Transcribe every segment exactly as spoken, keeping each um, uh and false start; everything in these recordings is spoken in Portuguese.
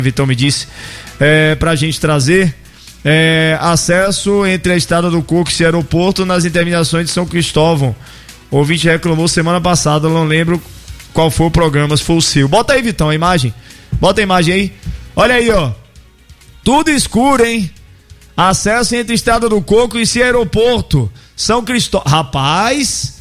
Vitão me disse, é, pra gente trazer é, acesso entre a Estrada do Coco e esse aeroporto nas interminações de São Cristóvão. O ouvinte reclamou semana passada, não lembro qual foi o programa, se foi o seu. Bota aí, Vitão, a imagem. Bota a imagem aí. Olha aí, ó. Tudo escuro, hein? Acesso entre Estrada do Coco e esse aeroporto. São Cristóvão. Rapaz,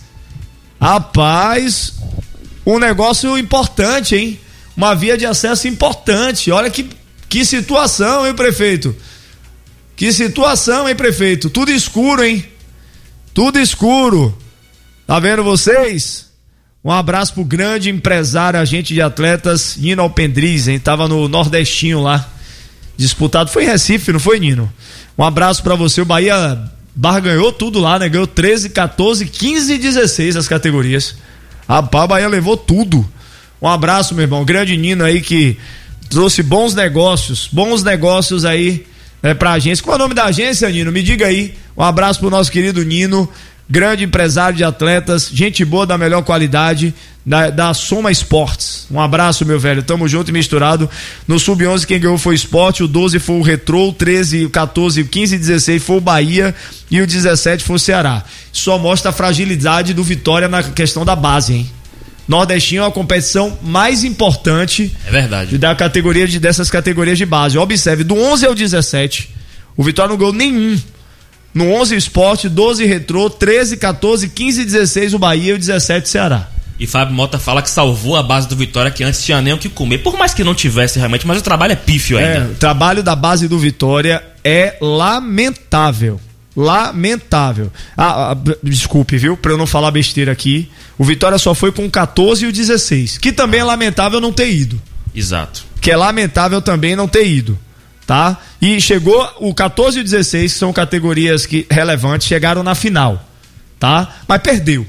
rapaz, um negócio importante, hein? Uma via de acesso importante. Olha que, que situação, hein, prefeito? Que situação, hein, prefeito? Tudo escuro, hein? Tudo escuro. Tá vendo vocês? Um abraço pro grande empresário, agente de atletas, Nino Alpendriz, hein? Tava no Nordestinho lá, disputado. Foi em Recife, não foi, Nino? Um abraço pra você. O Bahia barganhou tudo lá, né? Ganhou treze, quatorze, quinze e dezesseis as categorias. Rapaz, o Bahia levou tudo. Um abraço, meu irmão. Grande Nino aí que trouxe bons negócios, bons negócios aí é, pra agência. Qual é o nome da agência, Nino? Me diga aí. Um abraço pro nosso querido Nino, grande empresário de atletas, gente boa da melhor qualidade, da, da Soma Esportes. Um abraço, meu velho. Tamo junto e misturado. No sub onze quem ganhou foi o Sport, o doze foi o Retrô, o treze, o quatorze, o quinze e dezesseis foi o Bahia e o dezessete foi o Ceará. Só mostra a fragilidade do Vitória na questão da base, hein? Nordestinho é a competição mais importante, é verdade, da categoria de, dessas categorias de base. Observe, do onze ao dezessete, o Vitória não ganhou nenhum. No onze o Sport, doze Retrô, treze, quatorze, quinze e dezesseis o Bahia e o dezessete o Ceará. E Fábio Mota fala que salvou a base do Vitória, que antes tinha nem o que comer, por mais que não tivesse realmente, mas o trabalho é pífio ainda. É, o trabalho da base do Vitória é lamentável. Lamentável. Ah, ah, desculpe, viu? Pra eu não falar besteira aqui. O Vitória só foi com o quatorze e o dezesseis. Que também é lamentável não ter ido. Exato. Que é lamentável também não ter ido. Tá? E chegou o quatorze e o dezesseis, que são categorias que, relevantes, chegaram na final. Tá? Mas perdeu.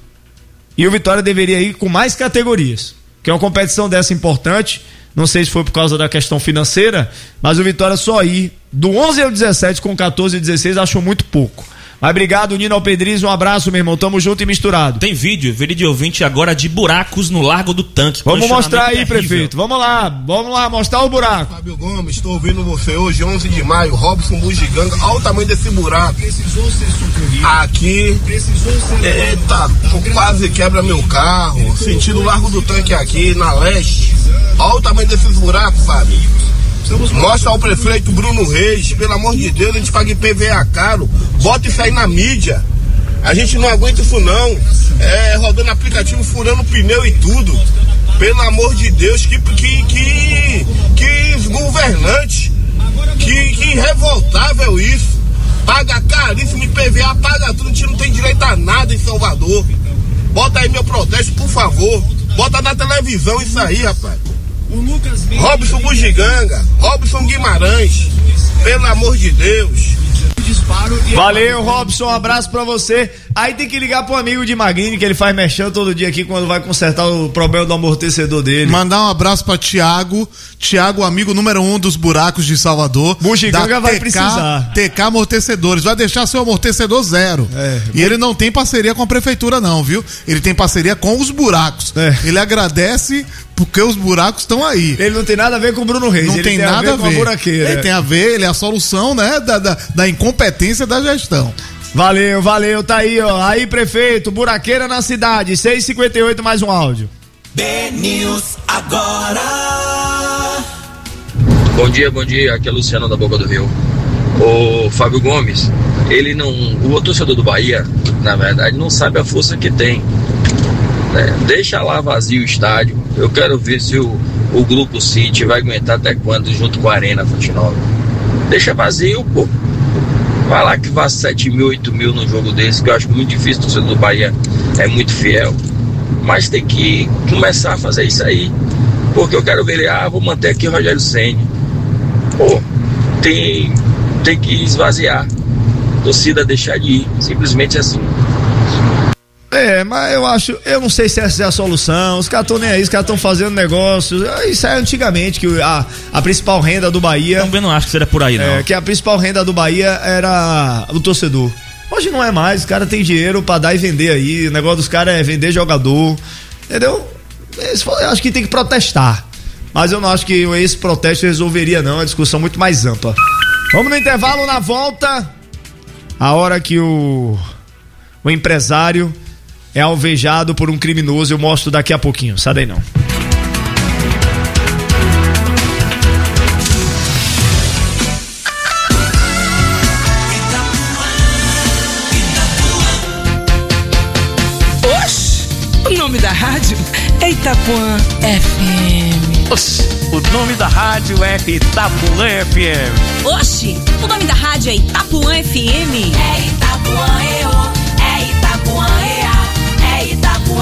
E o Vitória deveria ir com mais categorias. Que é uma competição dessa importante. Não sei se foi por causa da questão financeira, mas o Vitória só ir do onze ao dezessete com catorze e dezesseis achou muito pouco. Mas obrigado, Nino Alpedriz, um abraço, meu irmão, tamo junto e misturado. Tem vídeo, vídeo de ouvinte agora de buracos no Largo do Tanque. Vamos mostrar aí, terrível. Prefeito, vamos lá, vamos lá, mostrar o buraco. Fábio Gomes, estou ouvindo você hoje, onze de maio, Robson Bugiganga, olha o tamanho desse buraco. Precisou ser socorrido. Aqui, eita, quase quebra meu carro, sentido Largo do Tanque aqui, na leste. Olha o tamanho desses buracos, Fábio. Mostra ao prefeito Bruno Reis, pelo amor de Deus, a gente paga I P V A caro, bota isso aí na mídia. A gente não aguenta isso não. É, rodando aplicativo, furando pneu e tudo. Pelo amor de Deus, que que que, que governante, que, que revoltável isso. Paga caríssimo I P V A, paga tudo, a gente não tem direito a nada em Salvador. Bota aí meu protesto, por favor. Bota na televisão isso aí, rapaz. Robson Bugiganga, Robson Guimarães, pelo amor de Deus. Valeu, Robson, um abraço pra você. Aí tem que ligar pro amigo de Magrini, que ele faz mexendo todo dia aqui quando vai consertar o problema do amortecedor dele. Mandar um abraço pra Tiago, Tiago, amigo número um dos buracos de Salvador. Bugiganga vai precisar. T K Amortecedores, vai deixar seu amortecedor zero. É. E ele não tem parceria com a prefeitura não, viu? Ele tem parceria com os buracos. É. Ele agradece porque os buracos estão aí. Ele não tem nada a ver com o Bruno Reis. Não ele tem, tem nada a ver, a ver com a buraqueira. Ele tem a ver, ele é a solução, né, da, da, da incompetência da gestão. Valeu, valeu, tá aí, ó. Aí, prefeito, buraqueira na cidade, seis e cinquenta e oito, mais um áudio. B-News agora. Bom dia, bom dia, aqui é Luciano da Boca do Rio. O Fábio Gomes, ele não, o torcedor do Bahia, na verdade, não sabe a força que tem. Né? Deixa lá vazio o estádio. Eu quero ver se o, o Grupo City vai aguentar até quando junto com a Arena Fonte Nova. Deixa vazio, pô. Vai lá que vá sete mil, oito mil no jogo desse, que eu acho muito difícil. O torcedor do Bahia é muito fiel. Mas tem que começar a fazer isso aí. Porque eu quero ver ele, ah, vou manter aqui o Rogério Ceni. Pô, tem, tem que esvaziar. A torcida deixar de ir. Simplesmente assim. É, mas eu acho, eu não sei se essa é a solução. Os caras estão nem aí, os caras estão fazendo negócios. Isso é antigamente, que a, a principal renda do Bahia. Também não acho que seria por aí, não. É, que a principal renda do Bahia era o torcedor. Hoje não é mais, os caras têm dinheiro pra dar e vender aí. O negócio dos caras é vender jogador. Entendeu? Eu acho que tem que protestar. mas eu não acho que esse protesto resolveria não, é uma discussão muito mais ampla. Vamos no intervalo, na volta, a hora que o, o empresário é alvejado por um criminoso, eu mostro daqui a pouquinho, sai daí não. O nome da rádio é Itapuã F M. Oxi, o nome da rádio é Itapuã F M. Oxi, o nome da rádio é Itapuã F M. É Itapuã E O, é Itapuã E A, é Itapuã.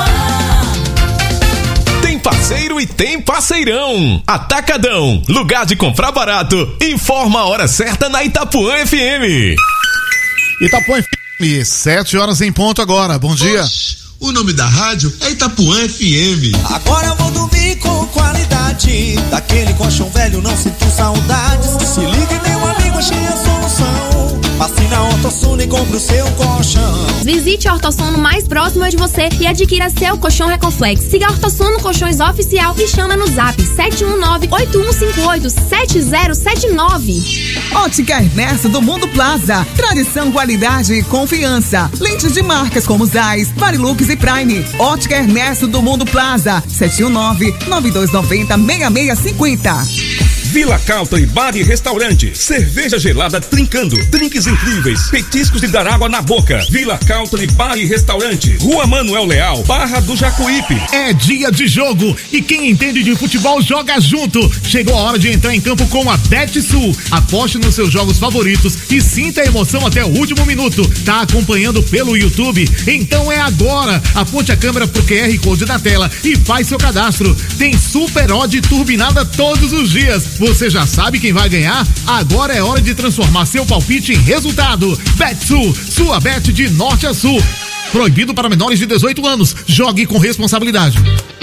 Tem parceiro e tem parceirão. Atacadão, lugar de comprar barato. Informa a hora certa na Itapuã F M. Itapuã F M, sete horas em ponto agora. Bom dia. Oxi. O nome da rádio é Itapuã F M. Agora eu vou dormir com qualidade. Daquele colchão velho não sinto saudades. Se liga, meu amigo, achei a solução. Passe na Ortosuno e compre o seu colchão. Visite a Ortosuno mais próxima de você e adquira seu colchão Recoflex. Siga a Ortosuno Colchões Oficial e chama no zap sete um nove, oito um cinco oito, sete zero sete nove. Ótica Ernesto do Mundo Plaza. Tradição, qualidade e confiança. Lentes de marcas como Zeiss, Varilux e Prime. Ótica Ernesto do Mundo Plaza. sete um nove, nove dois nove zero, seis seis cinco zero. Vila Country Bar e Restaurante. Cerveja gelada trincando. Drinks incríveis. Petiscos de dar água na boca. Vila Country Bar e Restaurante. Rua Manuel Leal, Barra do Jacuípe. É dia de jogo e quem entende de futebol joga junto. Chegou a hora de entrar em campo com a BetSul. Aposte nos seus jogos favoritos e sinta a emoção até o último minuto. Tá acompanhando pelo YouTube? Então é agora. Aponte a câmera pro Q R Code da tela e faz seu cadastro. Tem Super Odd turbinada todos os dias. Você já sabe quem vai ganhar? Agora é hora de transformar seu palpite em resultado. BetSul, sua bet de norte a sul. Proibido para menores de dezoito anos. Jogue com responsabilidade.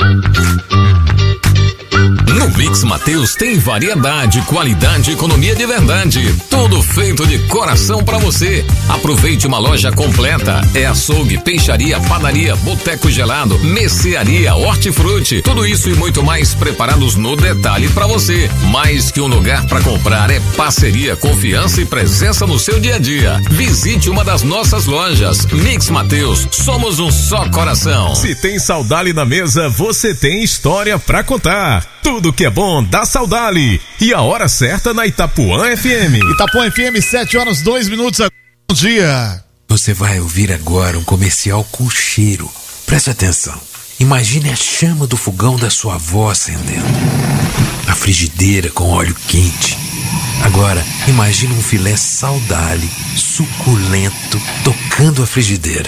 No Mix Mateus tem variedade, qualidade e economia de verdade. Tudo feito de coração pra você. Aproveite uma loja completa. É açougue, peixaria, padaria, boteco gelado, mercearia, hortifruti. Tudo isso e muito mais preparados no detalhe pra você. Mais que um lugar pra comprar, é parceria, confiança e presença no seu dia a dia. Visite uma das nossas lojas. Mix Mateus, somos um só coração. Se tem Saudali na mesa, você tem história pra contar. Tudo que é bom dá Saudali. E a hora certa na Itapuã F M. Itapuã F M, sete horas, dois minutos. Bom dia. Você vai ouvir agora um comercial com cheiro. Preste atenção. Imagine a chama do fogão da sua avó acendendo. A frigideira com óleo quente. Agora, imagine um filé Saudali, suculento, tocando a frigideira.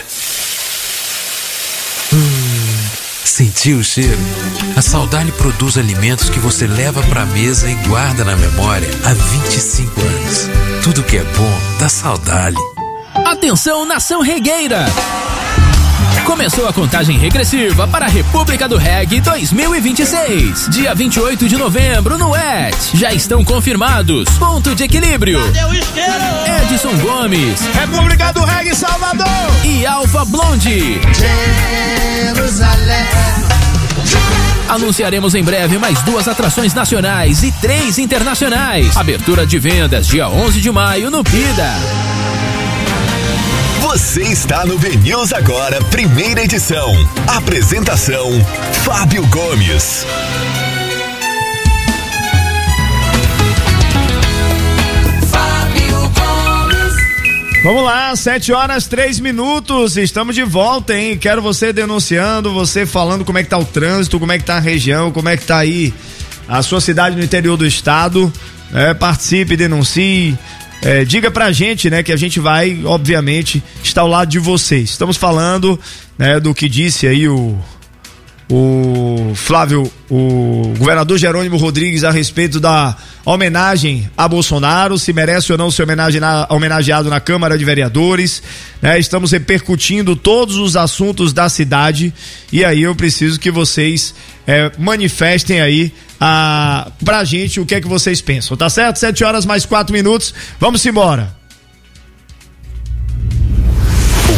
Hum... Sentiu o cheiro? A Saudali produz alimentos que você leva pra mesa e guarda na memória há vinte e cinco anos. Tudo que é bom dá Saudali. Atenção, nação regueira! Começou a contagem regressiva para a República do Reggae dois mil e vinte e seis. Dia vinte e oito de novembro no E T. Já estão confirmados. Ponto de equilíbrio. Cadê o isqueiro? Edson Gomes. República do Reggae Salvador. E Alfa Blonde. Jerusalém. Anunciaremos em breve mais duas atrações nacionais e três internacionais. Abertura de vendas dia onze de maio no Pida. Você está no V News Agora, primeira edição. Apresentação: Fábio Gomes. Fábio Gomes. Vamos lá, sete horas, três minutos. Estamos de volta, hein? Quero você denunciando, você falando como é que tá o trânsito, como é que tá a região, como é que tá aí a sua cidade no interior do estado. É, participe, denuncie. É, diga pra gente, né, que a gente vai, obviamente, estar ao lado de vocês. Estamos falando, né, do que disse aí o, o Flávio, o governador Jerônimo Rodrigues a respeito da homenagem a Bolsonaro, se merece ou não ser homenageado na Câmara de Vereadores, né? Estamos repercutindo todos os assuntos da cidade e aí eu preciso que vocês é, manifestem aí a, pra gente o que é que vocês pensam, tá certo? Sete horas mais quatro minutos, vamos embora.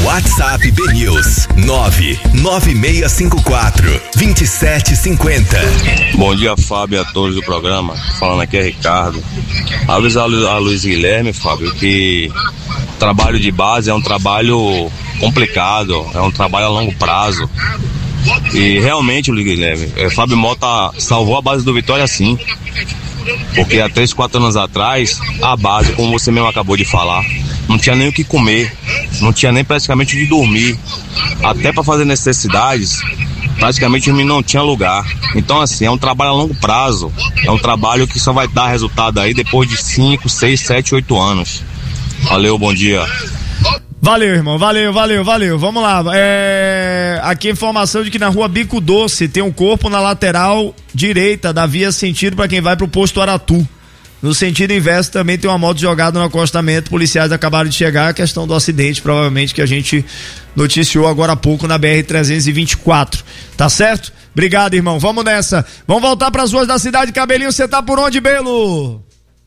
WhatsApp B News nove nove seis cinco quatro dois sete cinco zero. Bom dia, Fábio, a todos do programa. Falando aqui é Ricardo. Avisar a Luiz Guilherme, Fábio, que trabalho de base é um trabalho complicado, é um trabalho a longo prazo. E realmente, Luiz Guilherme, é, Fábio Mota salvou a base do Vitória sim. Porque há três, quatro anos atrás, a base, como você mesmo acabou de falar, não tinha nem o que comer, não tinha nem praticamente de dormir. Até para fazer necessidades, praticamente o menino não tinha lugar. Então, assim, é um trabalho a longo prazo. É um trabalho que só vai dar resultado aí depois de cinco, seis, sete, oito anos. Valeu, bom dia. Valeu, irmão, valeu, valeu, valeu. Vamos lá. É... Aqui a informação de que na rua Bico Doce tem um corpo na lateral direita da via sentido para quem vai pro posto Aratu. No sentido inverso também tem uma moto jogada no acostamento. Policiais acabaram de chegar. A questão do acidente, provavelmente, que a gente noticiou agora há pouco na B R trezentos e vinte e quatro. Tá certo? Obrigado, irmão. Vamos nessa. Vamos voltar pras ruas da cidade. Cabelinho, você tá por onde, Belo?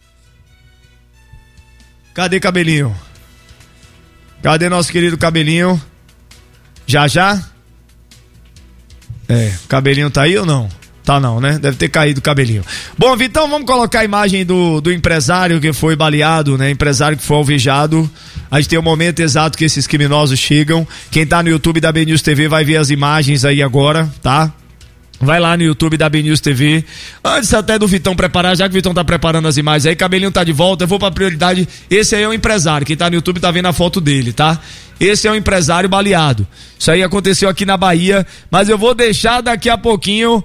Cadê Cabelinho? Cadê nosso querido Cabelinho? Já já? É, Cabelinho tá aí ou não? Tá não, né? Deve ter caído o Cabelinho. Bom, Vitão, vamos colocar a imagem do, do empresário que foi baleado, né? Empresário que foi alvejado. A gente tem o momento exato que esses criminosos chegam. Quem tá no YouTube da B News T V vai ver as imagens aí agora, tá? Vai lá no YouTube da B News T V. Antes até do Vitão preparar, já que o Vitão tá preparando as imagens aí, Cabelinho tá de volta, eu vou pra prioridade. Esse aí é o empresário, quem tá no YouTube tá vendo a foto dele, tá? Esse é o empresário baleado. Isso aí aconteceu aqui na Bahia, mas eu vou deixar daqui a pouquinho,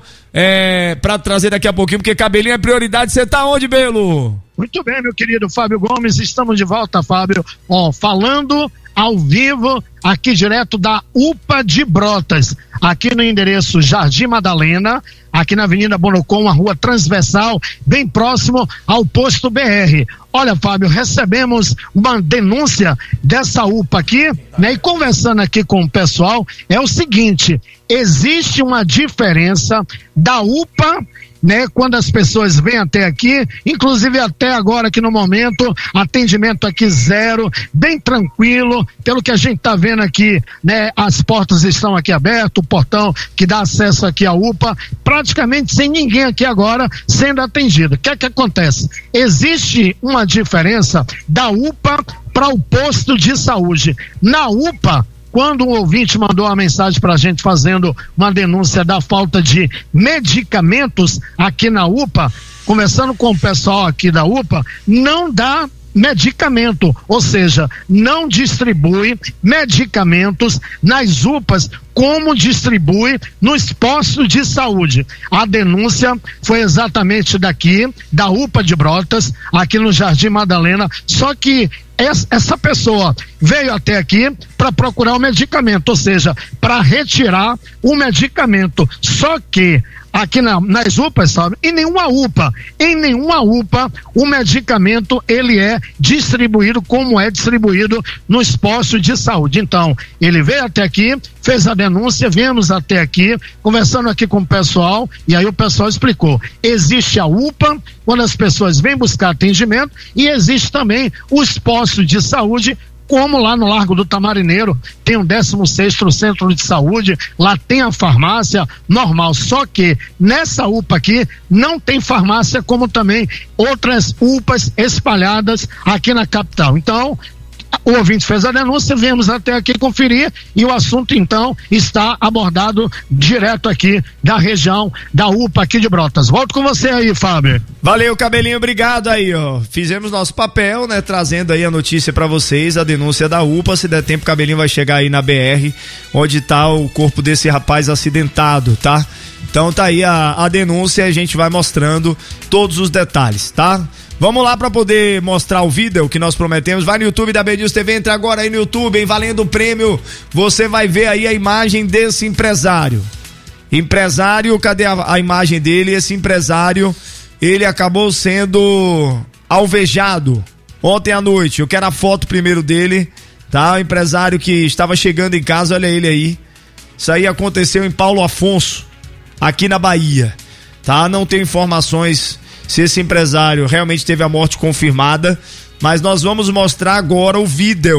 é, pra trazer daqui a pouquinho, porque Cabelinho é prioridade. Você tá onde, Belo? Muito bem, meu querido Fábio Gomes, estamos de volta, Fábio. Ó, falando ao vivo, aqui direto da U P A de Brotas, aqui no endereço Jardim Madalena, aqui na Avenida Bonocom, a rua transversal, bem próximo ao posto B R. Olha, Fábio, recebemos uma denúncia dessa U P A aqui, né? E conversando aqui com o pessoal, é o seguinte: existe uma diferença da U P A, né, quando as pessoas vêm até aqui, inclusive até agora aqui no momento, atendimento aqui zero, bem tranquilo, pelo que a gente tá vendo aqui, né, as portas estão aqui abertas, o portão que dá acesso aqui à U P A, praticamente sem ninguém aqui agora sendo atendido. O que é que acontece? Existe uma diferença da U P A para o posto de saúde. Na U P A, quando um ouvinte mandou uma mensagem pra gente fazendo uma denúncia da falta de medicamentos aqui na U P A, conversando com o pessoal aqui da U P A, não dá medicamento, ou seja, não distribui medicamentos nas U P As como distribui nos postos de saúde. A denúncia foi exatamente daqui, da U P A de Brotas, aqui no Jardim Madalena, só que essa pessoa veio até aqui para procurar o medicamento, ou seja, para retirar o medicamento, só que aqui na, nas U P As, sabe? Em nenhuma U P A, em nenhuma U P A, o medicamento ele é distribuído como é distribuído nos postos de saúde. Então, ele veio até aqui, fez a denúncia, viemos até aqui, conversando aqui com o pessoal, e aí o pessoal explicou. Existe a U P A, quando as pessoas vêm buscar atendimento, e existe também os postos de saúde, como lá no Largo do Tamarineiro tem um décimo sexto centro de saúde, lá tem a farmácia normal, só que nessa U P A aqui não tem farmácia, como também outras U P As espalhadas aqui na capital. Então, o ouvinte fez a denúncia, viemos até aqui conferir e o assunto então está abordado direto aqui da região da U P A aqui de Brotas. Volto com você aí, Fábio. Valeu, Cabelinho, obrigado aí, ó. Fizemos nosso papel, né, trazendo aí a notícia pra vocês, a denúncia da U P A. Se der tempo, o Cabelinho vai chegar aí na B R, onde tá o corpo desse rapaz acidentado, tá? Então tá aí a, a denúncia e a gente vai mostrando todos os detalhes, tá? Vamos lá para poder mostrar o vídeo que nós prometemos. Vai no YouTube da B News T V, entra agora aí no YouTube, hein, valendo o prêmio. Você vai ver aí a imagem desse empresário. Empresário, cadê a, a imagem dele? Esse empresário, ele acabou sendo alvejado ontem à noite. Eu quero a foto primeiro dele, tá? O empresário que estava chegando em casa, olha ele aí. Isso aí aconteceu em Paulo Afonso, aqui na Bahia, tá? Não tenho informações se esse empresário realmente teve a morte confirmada, mas nós vamos mostrar agora o vídeo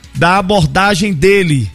da abordagem dele,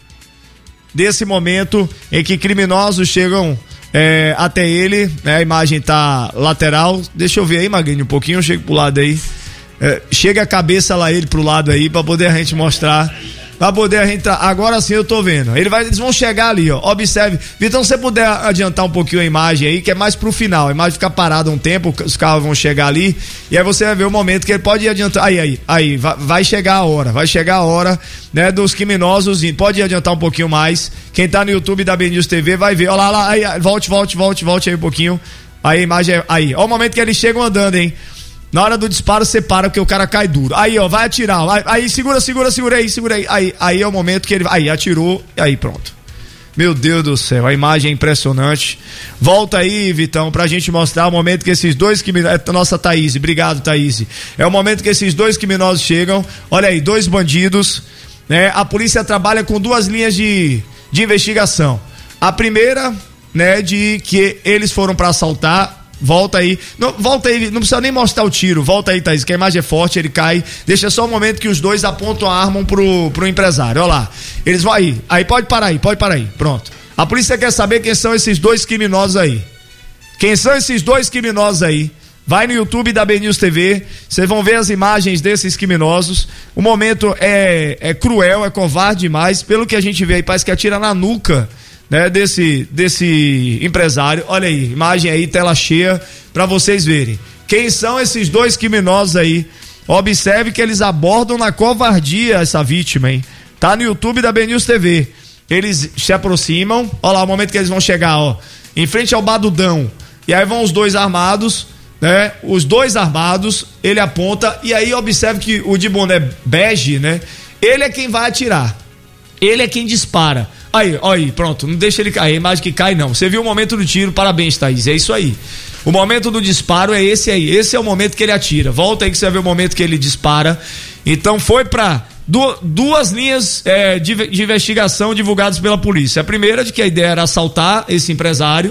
desse momento em que criminosos chegam é, até ele, né? A imagem tá lateral, deixa eu ver aí, Magrinho, um pouquinho, chega pro lado aí, é, chega a cabeça lá ele pro lado aí, pra poder a gente mostrar, pra poder a gente, tra... agora sim eu tô vendo, ele vai, eles vão chegar ali, ó, observe, Vitão, se você puder adiantar um pouquinho a imagem aí, que é mais pro final, a imagem fica parada um tempo, os carros vão chegar ali, e aí você vai ver o momento que ele pode ir adiantar, aí, aí, aí, vai, vai chegar a hora, vai chegar a hora, né, dos criminosos, pode adiantar um pouquinho mais, quem tá no YouTube da B News T V vai ver, ó lá, lá, aí, volte, volte, volte, volte aí um pouquinho, aí a imagem, é, aí, ó o momento que eles chegam andando, hein. Na hora do disparo, você para porque o cara cai duro. Aí, ó, vai atirar. Aí, aí segura, segura, segura aí, segura aí. Aí, aí é o momento que ele. Aí, atirou. Aí, pronto. Meu Deus do céu, a imagem é impressionante. Volta aí, Vitão, pra gente mostrar o momento que esses dois criminosos. Nossa, Thaís, obrigado, Thaís. É o momento que esses dois criminosos chegam. Olha aí, dois bandidos. Né? A polícia trabalha com duas linhas de, de investigação. A primeira, né, de que eles foram pra assaltar. Volta aí, não, volta aí, não precisa nem mostrar o tiro, volta aí, Thaís, que a imagem é forte, ele cai, deixa só o momento que os dois apontam a arma pro, pro empresário, olha lá, eles vão aí, aí pode parar aí, pode parar aí, pronto. A polícia quer saber quem são esses dois criminosos aí, quem são esses dois criminosos aí, vai no YouTube da B News T V, vocês vão ver as imagens desses criminosos, o momento é, é cruel, é covarde demais, pelo que a gente vê aí, parece que atira na nuca, né, desse, desse empresário. Olha aí, imagem aí, tela cheia, pra vocês verem. Quem são esses dois criminosos aí? Observe que eles abordam na covardia essa vítima, hein? Tá no YouTube da B News T V. Eles se aproximam, olha lá o momento que eles vão chegar, ó, em frente ao Badudão. E aí vão os dois armados, né? Os dois armados, ele aponta, e aí observe que o de boné bege, né? Ele é quem vai atirar. Ele é quem dispara. Aí, ó aí, pronto, não deixa ele cair, a imagem que cai não. Você viu o momento do tiro, parabéns, Thaís, é isso aí. O momento do disparo é esse aí, esse é o momento que ele atira. Volta aí que você vai ver o momento que ele dispara. Então foi pra du- duas linhas é, de, de investigação divulgadas pela polícia. A primeira de que a ideia era assaltar esse empresário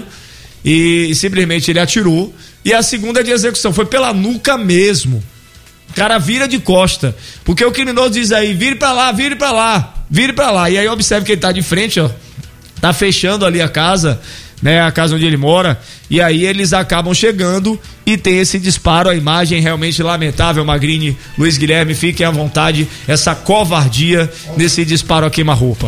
e, e simplesmente ele atirou. E a segunda de execução, foi pela nuca mesmo. O cara vira de costa, porque o criminoso diz aí, vire pra lá, vire pra lá, vire pra lá, e aí observe que ele tá de frente, ó, tá fechando ali a casa, né, a casa onde ele mora, e aí eles acabam chegando e tem esse disparo, a imagem realmente lamentável, Magrini, Luiz Guilherme, fiquem à vontade, essa covardia nesse disparo a queima-roupa.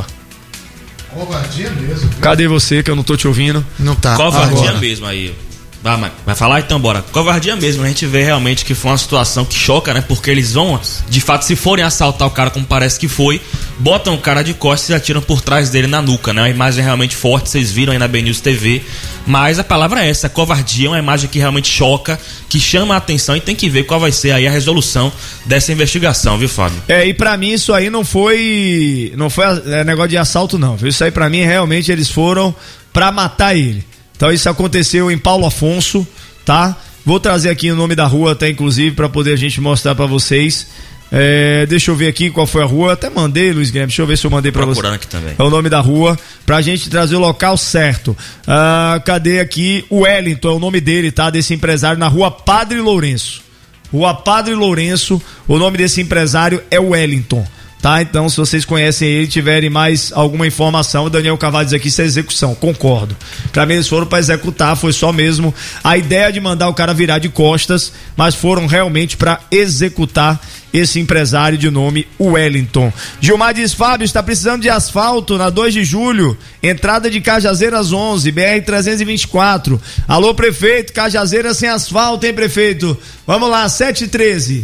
Covardia mesmo. Cadê você que eu não tô te ouvindo? Não tá. Covardia Agora. mesmo aí. Vai, vai falar? Então bora. Covardia mesmo, a gente vê realmente que foi uma situação que choca, né? Porque eles vão, de fato, se forem assaltar o cara como parece que foi, botam o cara de costas e atiram por trás dele na nuca, né? Uma imagem realmente forte, vocês viram aí na B News T V, mas a palavra é essa, covardia é uma imagem que realmente choca, que chama a atenção e tem que ver qual vai ser aí a resolução dessa investigação, viu, Fábio? É, e pra mim isso aí não foi não foi é, negócio de assalto não, viu? Isso aí pra mim realmente eles foram pra matar ele. Então isso aconteceu em Paulo Afonso, tá? Vou trazer aqui o nome da rua até inclusive para poder a gente mostrar para vocês. É, deixa eu ver aqui qual foi a rua. Até mandei, Luiz Guilherme. Deixa eu ver se eu mandei para você. Procurando aqui também. É o nome da rua pra gente trazer o local certo. Ah, cadê aqui? O Wellington é o nome dele, tá? Desse empresário na rua Padre Lourenço. Rua Padre Lourenço. O nome desse empresário é Wellington. Tá, então se vocês conhecem ele, tiverem mais alguma informação, o Daniel Carvalho diz aqui, isso é execução, concordo. Pra mim eles foram pra executar, foi só mesmo a ideia de mandar o cara virar de costas, mas foram realmente pra executar esse empresário de nome Wellington. Gilmar diz, Fábio, está precisando de asfalto na dois de julho, entrada de Cajazeiras onze, B R trezentos e vinte e quatro. Alô prefeito, Cajazeiras sem asfalto, hein prefeito? Vamos lá, sete e treze.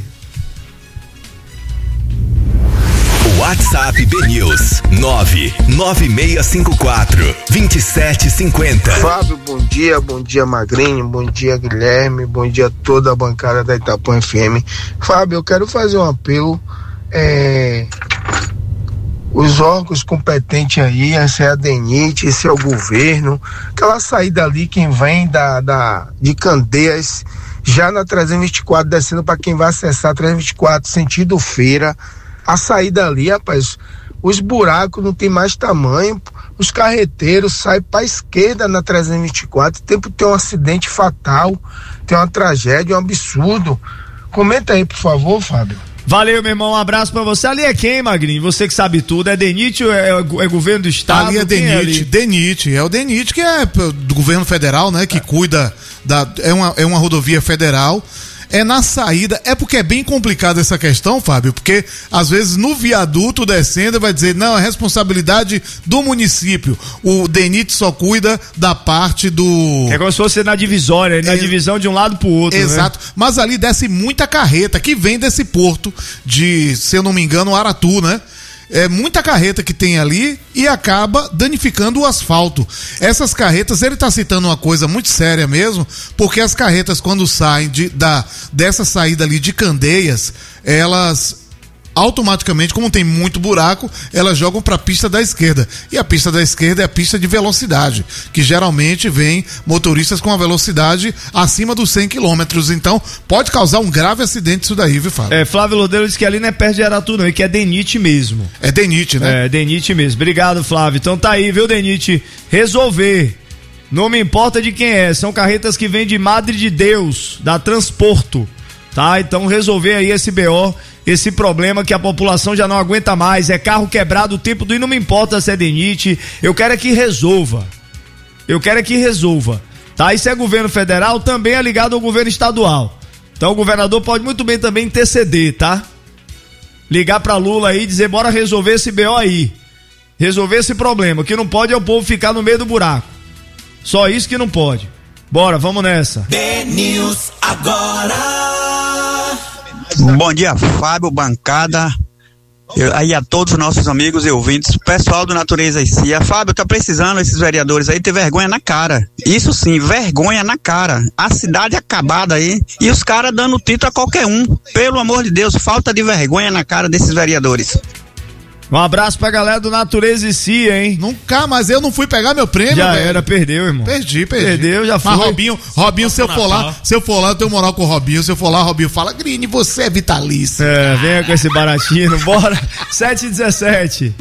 WhatsApp B News nove nove seis cinco quatro dois sete cinco zero. Fábio, bom dia, bom dia Magrinho, bom dia Guilherme, bom dia toda a bancada da Itapuã F M. Fábio, eu quero fazer um apelo, é, os órgãos competentes aí, essa é a DENIT, esse é o governo, aquela saída ali, quem vem da, da, de Candeias, já na trezentos e vinte e quatro, descendo para quem vai acessar trezentos e vinte e quatro, sentido Feira, a saída ali, rapaz, os buracos não tem mais tamanho, os carreteiros saem para esquerda na trezentos e vinte e quatro, o tempo tem um acidente fatal, tem uma tragédia, um absurdo. Comenta aí, por favor, Fábio. Valeu, meu irmão, um abraço pra você. Ali é quem, Magrinho? Você que sabe tudo, é DENIT ou é, é governo do estado? Ali é DENIT, é DENIT, é o DENIT que é do governo federal, né, que é. cuida da, é uma, é uma rodovia federal. É na saída, é porque é bem complicado essa questão, Fábio, porque às vezes no viaduto descendo vai dizer, não, é responsabilidade do município, o DENIT só cuida da parte do... É como se fosse na divisória, na é... divisão de um lado pro outro, exato, né? Mas ali desce muita carreta que vem desse porto de, se eu não me engano, Aratu, né? É muita carreta que tem ali e acaba danificando o asfalto. Essas carretas, ele está citando uma coisa muito séria mesmo, porque as carretas quando saem de, da, dessa saída ali de Candeias, elas automaticamente, como tem muito buraco, elas jogam para a pista da esquerda. E a pista da esquerda é a pista de velocidade, que geralmente vem motoristas com a velocidade acima dos cem quilômetros. Então, pode causar um grave acidente isso daí, viu, Fábio? É, Flávio Lodeiro disse que ali não é perto de Aratu, não, e que é DENIT mesmo. É DENIT, né? É, DENIT mesmo. Obrigado, Flávio. Então tá aí, viu, DENIT? Resolver. Não me importa de quem é, são carretas que vêm de Madre de Deus, da Transporto, tá? Então resolver aí esse B O, esse problema que a população já não aguenta mais, é carro quebrado o tempo do e não me importa se é DENIT, eu quero é que resolva, eu quero é que resolva, tá? Isso é governo federal, também é ligado ao governo estadual, então o governador pode muito bem também interceder, tá? Ligar pra Lula aí e dizer, bora resolver esse B O aí, resolver esse problema, o que não pode é o povo ficar no meio do buraco, só isso que não pode, bora, vamos nessa. B-News agora. Bom dia, Fábio, bancada, eu, aí a todos os nossos amigos e ouvintes, pessoal do Natureza e Cia. Fábio, tá precisando esses vereadores aí ter vergonha na cara. Isso sim, vergonha na cara. A cidade acabada aí e os caras dando título a qualquer um. Pelo amor de Deus, falta de vergonha na cara desses vereadores. Um abraço pra galera do Natureza e Cia, hein? Nunca, mas eu não fui pegar meu prêmio, já velho. era, perdeu, irmão. Perdi, perdi. Perdeu, já foi. Mas Robinho, Robinho, se eu for lá, se eu for lá, eu tenho moral com o Robinho. Se eu for lá, Robinho fala, Grini, você é vitalício. É, venha com esse baratinho, bora. sete e dezessete.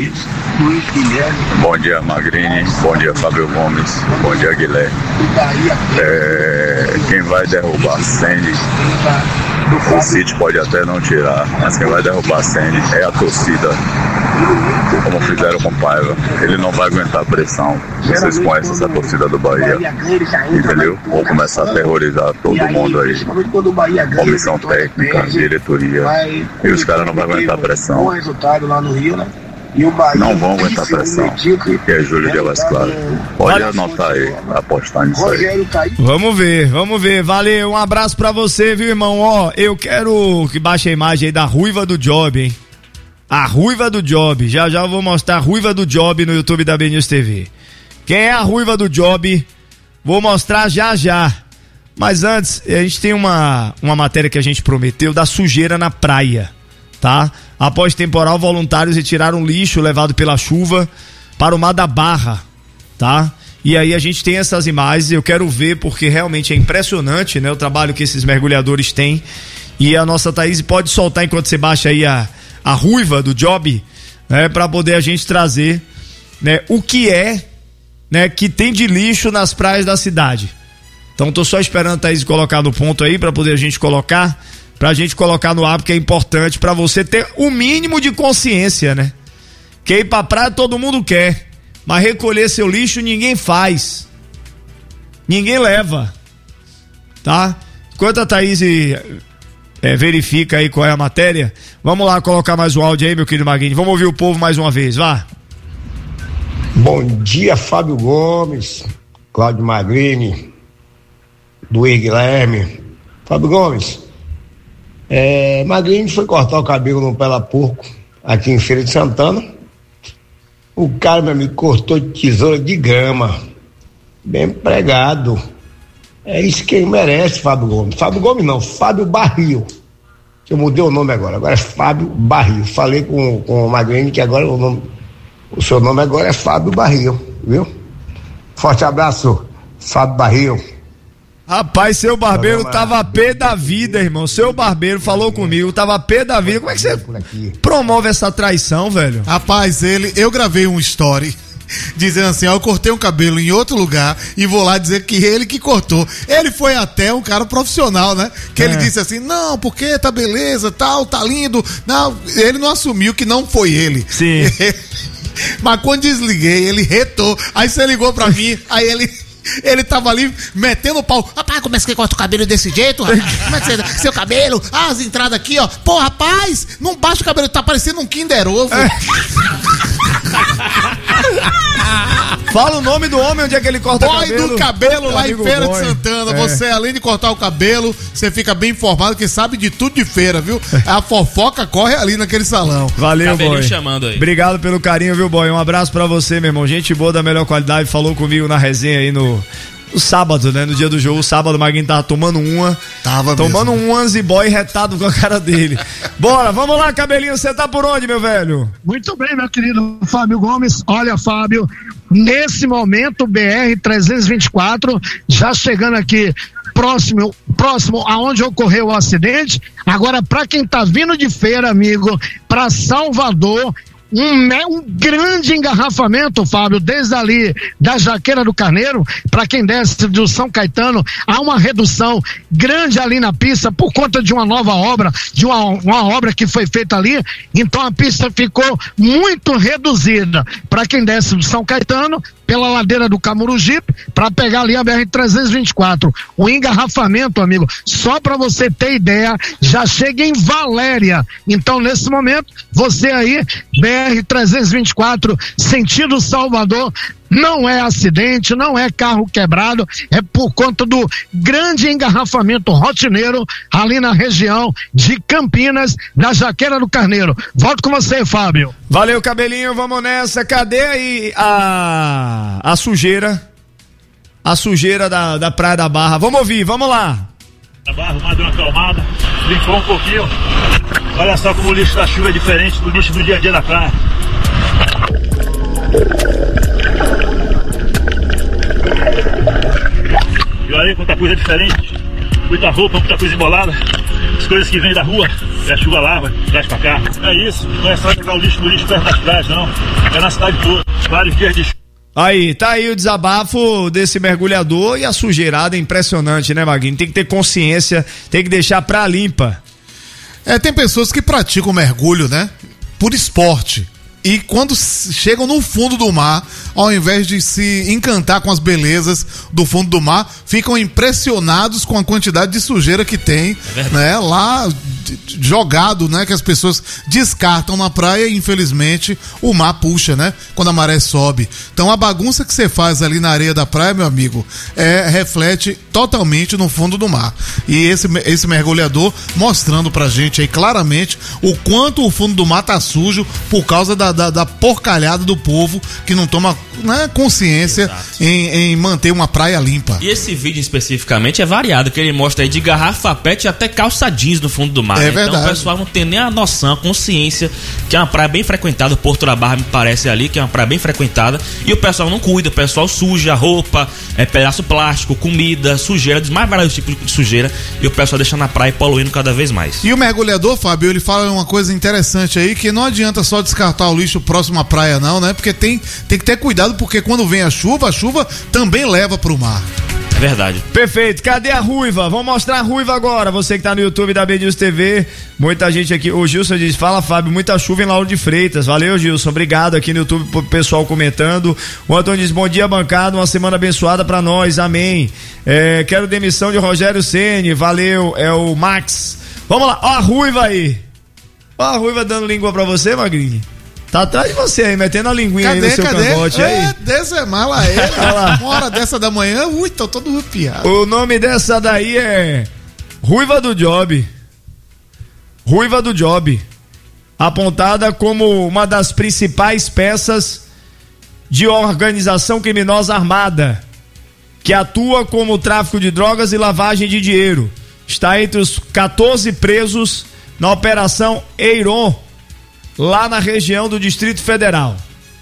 Bom dia, Magrini. Bom dia, Fábio Gomes. Bom dia, Guilherme. É, quem vai derrubar a Sandy, o City pode até não tirar, mas quem vai derrubar a Sandy é a torcida, como fizeram com o Paiva. Ele não vai aguentar a pressão. Vocês conhecem essa torcida do Bahia, entendeu? Vou começar a terrorizar todo mundo aí, comissão técnica, diretoria, e os caras não vão aguentar a pressão. Não vão aguentar a pressão, que é Júlio de Alas Claras. Pode anotar aí, apostar nisso aí. Vamos ver, vamos ver. Valeu, um abraço pra você, viu, irmão? Ó, eu quero que baixe a imagem aí da Ruiva do Job, hein? A Ruiva do Job. Já já eu vou mostrar a Ruiva do Job no YouTube da B-News T V. Quem é a Ruiva do Job? Vou mostrar já já. Mas antes, a gente tem uma, uma matéria que a gente prometeu da sujeira na praia, tá? Após temporal, voluntários retiraram lixo levado pela chuva para o Mar da Barra, tá? E aí a gente tem essas imagens, eu quero ver porque realmente é impressionante, né? O trabalho que esses mergulhadores têm. E a nossa Thaís pode soltar enquanto você baixa aí a, a Ruiva do Job, né? Para poder a gente trazer, né? O que é, né? Que tem de lixo nas praias da cidade. Então tô só esperando a Thaís colocar no ponto aí para poder a gente colocar, pra gente colocar no ar, porque é importante pra você ter o mínimo de consciência, né? Que ir pra praia todo mundo quer, mas recolher seu lixo ninguém faz. Ninguém leva, tá? Enquanto a Thaís é, verifica aí qual é a matéria, vamos lá colocar mais um áudio aí, meu querido Maguinho. Vamos ouvir o povo mais uma vez, vá. Bom dia, Fábio Gomes, Cláudio Magrini, Luiz Guilherme. Fábio Gomes, É, Magrinho foi cortar o cabelo no Pela Porco, aqui em Feira de Santana. O cara, meu amigo, cortou de tesoura de grama, bem pregado. É isso que ele merece, Fábio Gomes. Fábio Gomes não, Fábio Barril. Eu mudei o nome agora, agora é Fábio Barril. Falei com, com o Magrinho que agora o, nome, o seu nome agora é Fábio Barril, viu? Forte abraço, Fábio Barril. Rapaz, seu barbeiro tava pé da vida, irmão. Seu barbeiro falou comigo, tava pé da vida. Como é que você promove essa traição, velho? Rapaz, ele, eu gravei um story dizendo assim, ó, eu cortei um cabelo em outro lugar e vou lá dizer que ele que cortou. Ele foi até um cara profissional, né? Que é. ele disse assim, não, porque tá beleza, tal, tá lindo. Não, ele não assumiu que não foi ele. Sim. Mas quando desliguei, ele retou. Aí você ligou pra mim, aí ele... Ele tava ali metendo o pau. Rapaz, como é que você corta o cabelo desse jeito, rapaz? Como é que você... Seu cabelo, ah, as entradas aqui, ó. Pô, rapaz, não baixa o cabelo, tá parecendo um Kinder Ovo. É. Fala o nome do homem, onde é que ele corta o cabelo. Boy do cabelo lá em Feira Boy. de Santana. É. Você, além de cortar o cabelo, você fica bem informado, que sabe de tudo de feira, viu? A fofoca corre ali naquele salão. Valeu, Boy. chamando aí. Obrigado pelo carinho, viu, Boy? Um abraço pra você, meu irmão. Gente boa da melhor qualidade. Falou comigo na resenha aí no... No sábado, né? No dia do jogo, sábado, o Maguinho tava tomando uma. Tava Tomando mesmo. um onze boy retado com a cara dele. Bora, vamos lá, cabelinho. Você tá por onde, meu velho? Muito bem, meu querido Fábio Gomes. Olha, Fábio, nesse momento o B R trezentos e vinte e quatro já chegando aqui próximo, próximo aonde ocorreu o acidente. Agora, pra quem tá vindo de feira, amigo, pra Salvador, Um, um grande engarrafamento, Fábio, desde ali da Jaqueira do Carneiro, para quem desce do São Caetano, há uma redução grande ali na pista por conta de uma nova obra, de uma, uma obra que foi feita ali, então a pista ficou muito reduzida. Para quem desce do São Caetano, pela ladeira do Camurugipe, para pegar ali a B R trezentos e vinte e quatro. O engarrafamento, amigo, só para você ter ideia, já chega em Valéria. Então, nesse momento, você aí, B R trezentos e vinte e quatro, sentido Salvador, não é acidente, não é carro quebrado, é por conta do grande engarrafamento rotineiro ali na região de Campinas, na Jaqueira do Carneiro. Volto com você, Fábio. Valeu, cabelinho, vamos nessa. Cadê aí a, a sujeira? A sujeira da, da Praia da Barra. Vamos ouvir, vamos lá. A Barra, mais deu uma acalmada, limpou um pouquinho. Olha só como o lixo da chuva é diferente do lixo do dia a dia da praia. E olha aí quanta coisa diferente, muita roupa, muita coisa embolada, as coisas que vêm da rua, e a chuva lava, traz pra cá. É isso, não é só jogar o lixo no lixo perto das praias, não, é na cidade toda, vários dias de chuva. Aí, tá aí o desabafo desse mergulhador e a sujeirada é impressionante, né, Maguinho? Tem que ter consciência, tem que deixar pra limpa. É, tem pessoas que praticam mergulho, né? Por esporte. E quando chegam no fundo do mar, ao invés de se encantar com as belezas do fundo do mar, ficam impressionados com a quantidade de sujeira que tem, é né? Lá jogado, né? Que as pessoas descartam na praia e infelizmente o mar puxa, né? Quando a maré sobe. Então a bagunça que você faz ali na areia da praia, meu amigo, é, reflete totalmente no fundo do mar. E esse, esse mergulhador mostrando pra gente aí claramente o quanto o fundo do mar tá sujo por causa da Da, da porcalhada do povo que não toma, né, consciência em, em manter uma praia limpa. E esse vídeo especificamente é variado, que ele mostra aí de garrafa pet até calça jeans no fundo do mar. É né? verdade. Então o pessoal não tem nem a noção, a consciência que é uma praia bem frequentada, o Porto da Barra me parece ali, que é uma praia bem frequentada, e o pessoal não cuida, o pessoal suja roupa, é pedaço plástico, comida, sujeira, dos mais vários tipos de sujeira, e o pessoal deixando a praia poluindo cada vez mais. E o mergulhador, Fábio, ele fala uma coisa interessante aí, que não adianta só descartar o lixo próximo à praia não, né? Porque tem, tem que ter cuidado, porque quando vem a chuva, a chuva também leva pro mar. É verdade. Perfeito. Cadê a Ruiva? Vamos mostrar a Ruiva agora. Você que tá no YouTube da B News T V. Muita gente aqui. O Gilson diz, fala, Fábio, muita chuva em Lauro de Freitas. Valeu, Gilson. Obrigado aqui no YouTube pro pessoal comentando. O Antônio diz, bom dia, bancada. Uma semana abençoada pra nós. Amém. É, quero demissão de Rogério Ceni. Valeu. É o Max. Vamos lá. Ó a Ruiva aí. Ó a Ruiva dando língua pra você, Magrinho. Tá atrás de você aí, metendo a linguinha cadê, aí no seu cadê? Cangote aí. É, dessa mala aí. Uma hora dessa da manhã, ui, tô todo arrepiado. O nome dessa daí é Ruiva do Job. Ruiva do Job. Apontada como uma das principais peças de organização criminosa armada, que atua como tráfico de drogas e lavagem de dinheiro. Está entre os quatorze presos na Operação Eiron, lá na região do Distrito Federal.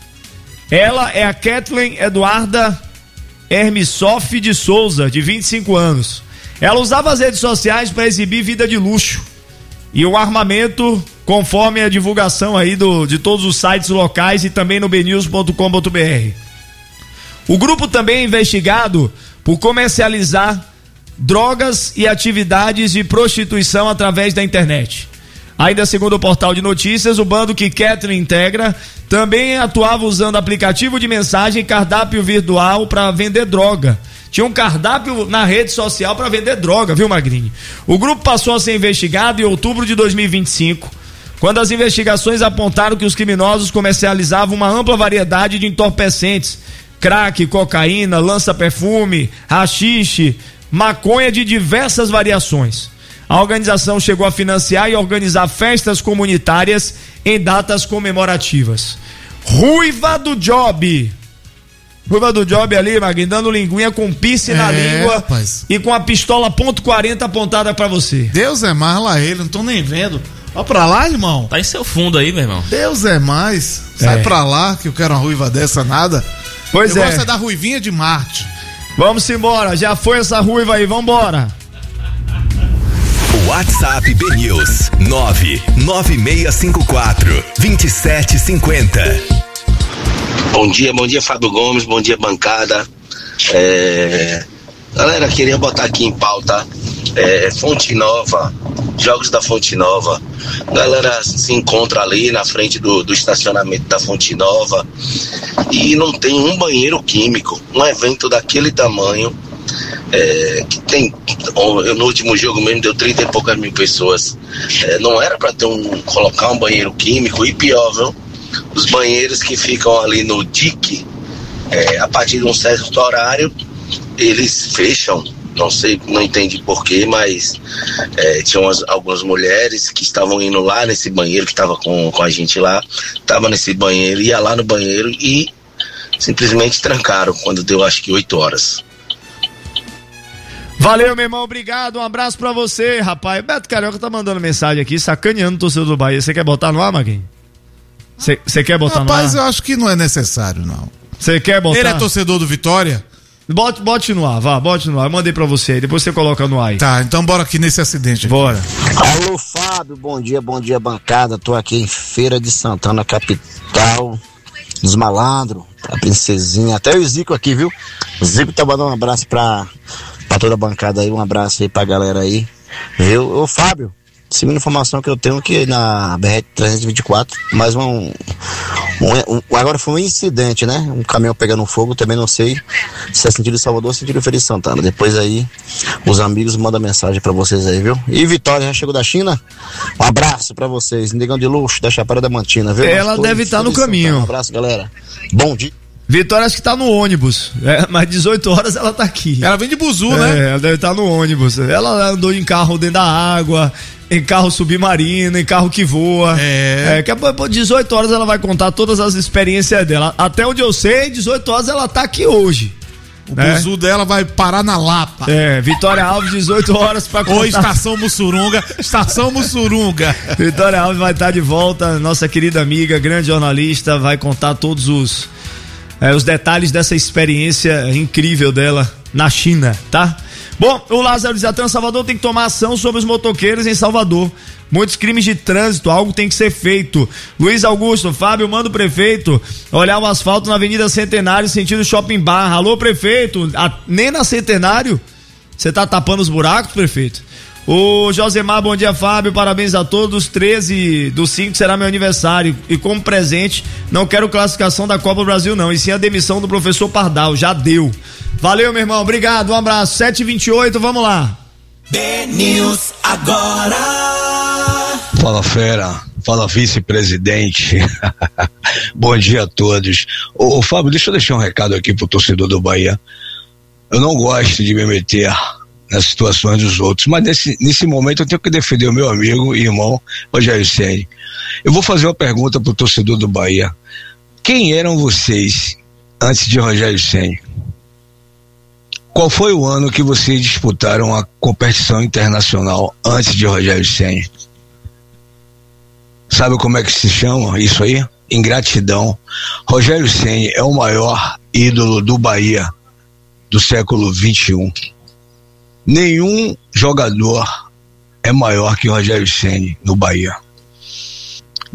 Ela é a Kathleen Eduarda Hermissoff de Souza, de vinte e cinco anos. Ela usava as redes sociais para exibir vida de luxo e um armamento conforme a divulgação aí do, de todos os sites locais e também no b news ponto com ponto b r. O grupo também é investigado por comercializar drogas e atividades de prostituição através da internet. Ainda segundo o portal de notícias, o bando que Catherine integra também atuava usando aplicativo de mensagem e cardápio virtual para vender droga. Tinha um cardápio na rede social para vender droga, viu, Magrini? O grupo passou a ser investigado em outubro de dois mil e vinte e cinco, quando as investigações apontaram que os criminosos comercializavam uma ampla variedade de entorpecentes, crack, cocaína, lança-perfume, haxixe, maconha de diversas variações. A organização chegou a financiar e organizar festas comunitárias em datas comemorativas. Ruiva do Job. Ruiva do Job ali, Magrinho, dando linguinha com pisse é, na língua, rapaz. E com a pistola ponto quarenta apontada pra você. Deus é mais lá ele, não tô nem vendo. Ó pra lá, irmão. Tá em seu fundo aí, meu irmão. Deus é mais. Sai é. pra lá que eu quero uma ruiva dessa, nada. Pois eu é. Eu gosto é da ruivinha de Marte. Vamos embora, já foi essa ruiva aí, vambora. WhatsApp B News nove nove seis cinco quatro dois sete cinco zero. Bom dia, bom dia Fábio Gomes, bom dia bancada. É... Galera, queria botar aqui em pauta é, Fonte Nova, jogos da Fonte Nova. Galera se encontra ali na frente do, do estacionamento da Fonte Nova e não tem um banheiro químico. Um evento daquele tamanho, é, que tem, no último jogo mesmo deu trinta e poucas mil pessoas. É, não era para ter um, colocar um banheiro químico e pior, viu? Os banheiros que ficam ali no D I C, é, a partir de um certo horário, eles fecham. Não sei, não entendi porquê, mas é, tinha umas, algumas mulheres que estavam indo lá nesse banheiro, que estava com, com a gente lá, estava nesse banheiro, ia lá no banheiro e simplesmente trancaram quando deu acho que oito horas. Valeu, meu irmão, obrigado, um abraço pra você, rapaz. Beto Carioca tá mandando mensagem aqui, sacaneando o torcedor do Bahia. Você quer botar no ar, Maguinho? Você quer botar rapaz, no ar? Rapaz, eu acho que não é necessário, não. Você quer botar? Ele é torcedor do Vitória? Bote, bote no ar, vá, bote no ar. Eu mandei pra você aí, depois você coloca no ar aí. Tá, então bora aqui nesse acidente. Aqui. Bora. Alô, Fábio, bom dia, bom dia, bancada. Tô aqui em Feira de Santana, capital dos malandros, a princesinha. Até o Zico aqui, viu? O Zico tá mandando um abraço pra, pra toda a bancada aí, um abraço aí pra galera aí. Viu? Ô, Fábio, segundo a informação que eu tenho que na B R trezentos e vinte e quatro, mais um, um, um. Agora foi um incidente, né? Um caminhão pegando fogo, também não sei se é sentido Salvador ou sentido Feira de Santana. Depois aí, os amigos mandam mensagem pra vocês aí, viu? E Vitória já chegou da China? Um abraço pra vocês, Negão de Luxo, da Chapada da Mantina, viu? Ela Mas, deve estar no caminho. Santana. Um abraço, galera. Bom dia. Vitória acho que tá no ônibus, é, mas dezoito horas ela tá aqui. Ela vem de buzu, é, né? Ela deve estar no ônibus. Ela andou em carro dentro da água, em carro submarino, em carro que voa. É. É que por dezoito horas ela vai contar todas as experiências dela. Até onde eu sei, dezoito horas ela tá aqui hoje. O né? buzu dela vai parar na Lapa. É, Vitória Alves, dezoito horas pra contar. Ou Estação Mussurunga, Estação Mussurunga. Vitória Alves vai estar de volta, nossa querida amiga, grande jornalista, vai contar todos os É, os detalhes dessa experiência incrível dela na China, tá? Bom, o Lázaro diz: a Salvador tem que tomar ação sobre os motoqueiros em Salvador. Muitos crimes de trânsito, algo tem que ser feito. Luiz Augusto, Fábio, manda o prefeito olhar o asfalto na Avenida Centenário, sentido Shopping Bar. Alô, prefeito, a, nem na Centenário você tá tapando os buracos, prefeito? O Josemar, bom dia, Fábio, parabéns a todos, treze do cinco será meu aniversário e como presente não quero classificação da Copa do Brasil não, e sim a demissão do professor Pardal, já deu. Valeu, meu irmão, obrigado, um abraço, sete e vinte e oito, vamos lá. B-News agora. Fala, fera, fala, vice-presidente. Bom dia a todos. Ô, ô Fábio, deixa eu deixar um recado aqui pro torcedor do Bahia. Eu não gosto de me meter nas situações dos outros, mas nesse, nesse momento eu tenho que defender o meu amigo e irmão Rogério Ceni. Eu vou fazer uma pergunta pro torcedor do Bahia: quem eram vocês antes de Rogério Ceni? Qual foi o ano que vocês disputaram a competição internacional antes de Rogério Ceni? Sabe como é que se chama isso aí? Ingratidão. Rogério Ceni é o maior ídolo do Bahia do século vinte e um. Nenhum jogador é maior que o Rogério Ceni no Bahia.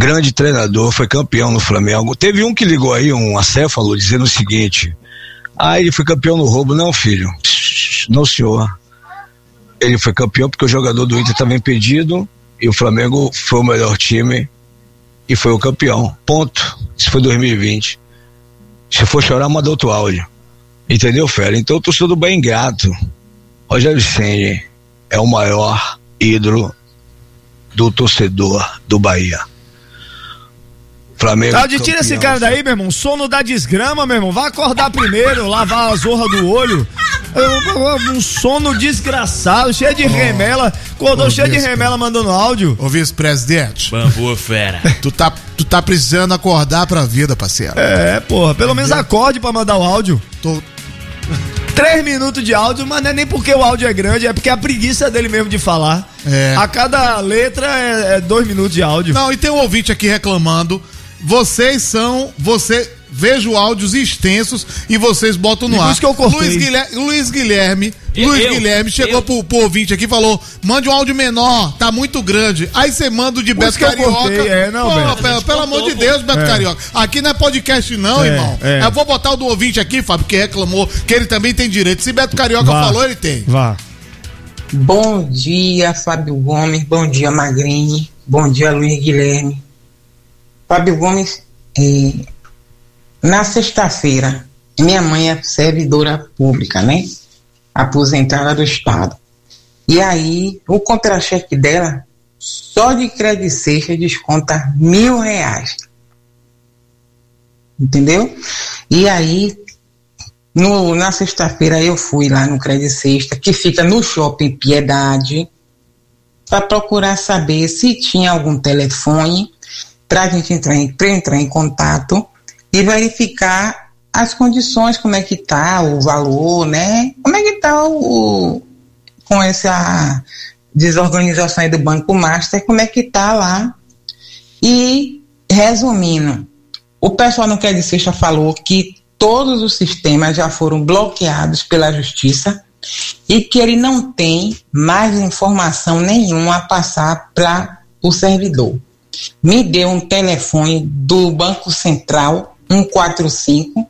grande treinador, foi campeão no Flamengo. Teve um que ligou aí, um acéfalo, dizendo o seguinte: ah, ele foi campeão no roubo. Não, filho, não, senhor. Ele foi campeão porque o jogador do Inter estava impedido e o Flamengo foi o melhor time e foi o campeão. Ponto. Isso foi dois mil e vinte. Se for chorar, manda outro áudio. Entendeu, fera? Então, eu tô sendo bem grato. Rogério Ceni é o maior ídolo do torcedor do Bahia. Flamengo. Claudio, tira esse cara daí, meu irmão. Sono da desgrama, meu irmão. Vai acordar primeiro, lavar a zorra do olho. Um sono desgraçado, cheio de remela. Acordou cheio de remela mandando áudio. Ô, vice-presidente. Bambu, fera. Tu tá, tu tá precisando acordar pra vida, parceiro. É, porra. Pelo menos acorde pra mandar o áudio. Tô... Três minutos de áudio, mas não é nem porque o áudio é grande, é porque a preguiça dele mesmo de falar. É. A cada letra é, é dois minutos de áudio. Não, e tem um ouvinte aqui reclamando. Vocês são. Você. Vejo áudios extensos e vocês botam no E por ar. isso que eu cortei. Luiz Guilherme, Luiz Guilherme, Eu- Luiz eu- Guilherme chegou eu- pro, pro ouvinte aqui e falou: mande um áudio menor, tá muito grande. Aí você manda o de Por Beto isso que eu Carioca. cortei, é, não, Pô, Beto. pelo, pelo amor de Deus, Beto É. Carioca. Aqui não é podcast, não, É, irmão. é. Eu vou botar o do ouvinte aqui, Fábio, que reclamou, que ele também tem direito. Se Beto Carioca Vá. falou, ele tem. Vá. Bom dia, Fábio Gomes. Bom dia, Magrini. Bom dia, Luiz Guilherme. Fábio Gomes, eh, na sexta-feira, minha mãe é servidora pública, né? Aposentada do Estado. E aí, o contra-cheque dela, só de crédito sexta, desconta mil reais. Entendeu? E aí, no, na sexta-feira eu fui lá no Crédito Sexta, que fica no Shopping Piedade, para procurar saber se tinha algum telefone para a gente entrar em, pra entrar em contato e verificar as condições, como é que tá o valor, né? Como é que tá o, com essa desorganização aí do Banco Master, como é que tá lá. E, resumindo, o pessoal no Crédito Sexta falou que todos os sistemas já foram bloqueados pela Justiça e que ele não tem mais informação nenhuma a passar para o servidor. Me deu um telefone do Banco Central, um quatro cinco,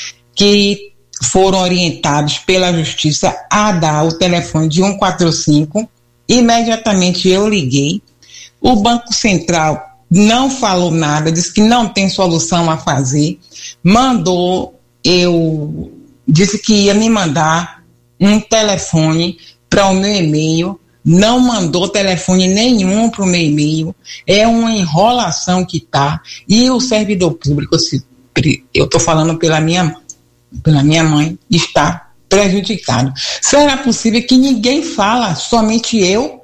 que foram orientados pela Justiça a dar o telefone de um quatro cinco. Imediatamente eu liguei. O Banco Central não falou nada, disse que não tem solução a fazer, mandou, eu disse que ia me mandar um telefone para o meu e-mail, não mandou telefone nenhum para o meu e-mail, é uma enrolação que tá, e o servidor público, se, eu estou falando pela minha, pela minha mãe, está prejudicado. Será possível que ninguém fala, somente eu?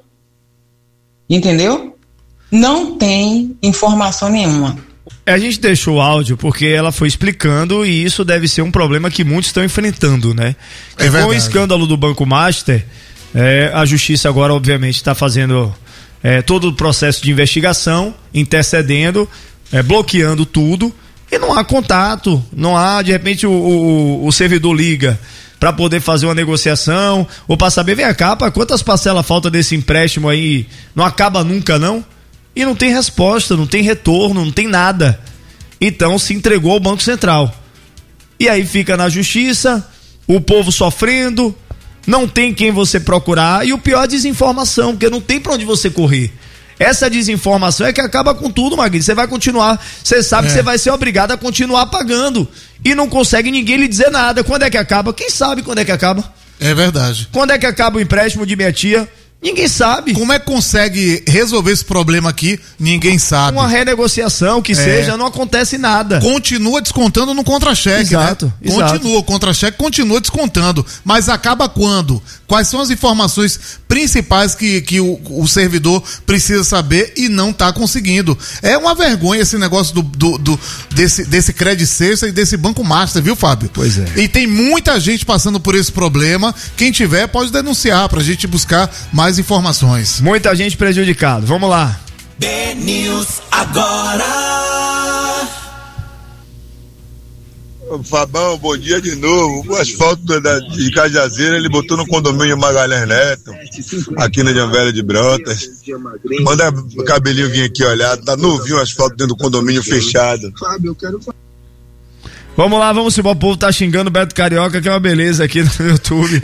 Entendeu? Não tem informação nenhuma. A gente deixou o áudio porque ela foi explicando e isso deve ser um problema que muitos estão enfrentando, né? É Com o verdade. escândalo do Banco Master, é, a Justiça agora, obviamente, está fazendo é, todo o processo de investigação, intercedendo, é, bloqueando tudo e não há contato, não há, de repente, o, o, o servidor liga para poder fazer uma negociação ou para saber, vem cá, pá, quantas parcelas falta desse empréstimo aí? Não acaba nunca, não? E não tem resposta, não tem retorno, não tem nada. Então se entregou ao Banco Central. E aí fica na justiça, o povo sofrendo, não tem quem você procurar, e o pior é a desinformação, porque não tem pra onde você correr. Essa desinformação é que acaba com tudo, Magui. Você vai continuar, você sabe É. que você vai ser obrigado a continuar pagando. E não consegue ninguém lhe dizer nada. Quando é que acaba? Quem sabe quando é que acaba? É verdade. Quando é que acaba o empréstimo de minha tia? Ninguém sabe. Como é que consegue resolver esse problema aqui? Ninguém sabe. Uma renegociação que É. seja, não acontece nada. Continua descontando no contra-cheque, Exato, né? exato. Continua, o contra-cheque continua descontando. Mas acaba quando? Quais são as informações principais que, que o, o servidor precisa saber e não está conseguindo? É uma vergonha esse negócio do, do, do- desse, desse Crédito Sexta e desse Banco Master, viu, Fábio? Pois é. E tem muita gente passando por esse problema. Quem tiver pode denunciar pra gente buscar mais informações. Muita gente prejudicada. Vamos lá. B-News agora. Fabão, bom dia de novo. O asfalto da, de Cajazeira ele botou no condomínio Magalhães Neto, aqui na Janvélia de Brotas. Manda o cabelinho vir aqui olhar, tá novinho o asfalto dentro do condomínio fechado. Fábio, eu quero Vamos lá, vamos embora. O povo tá xingando o Beto Carioca, que é uma beleza aqui no YouTube.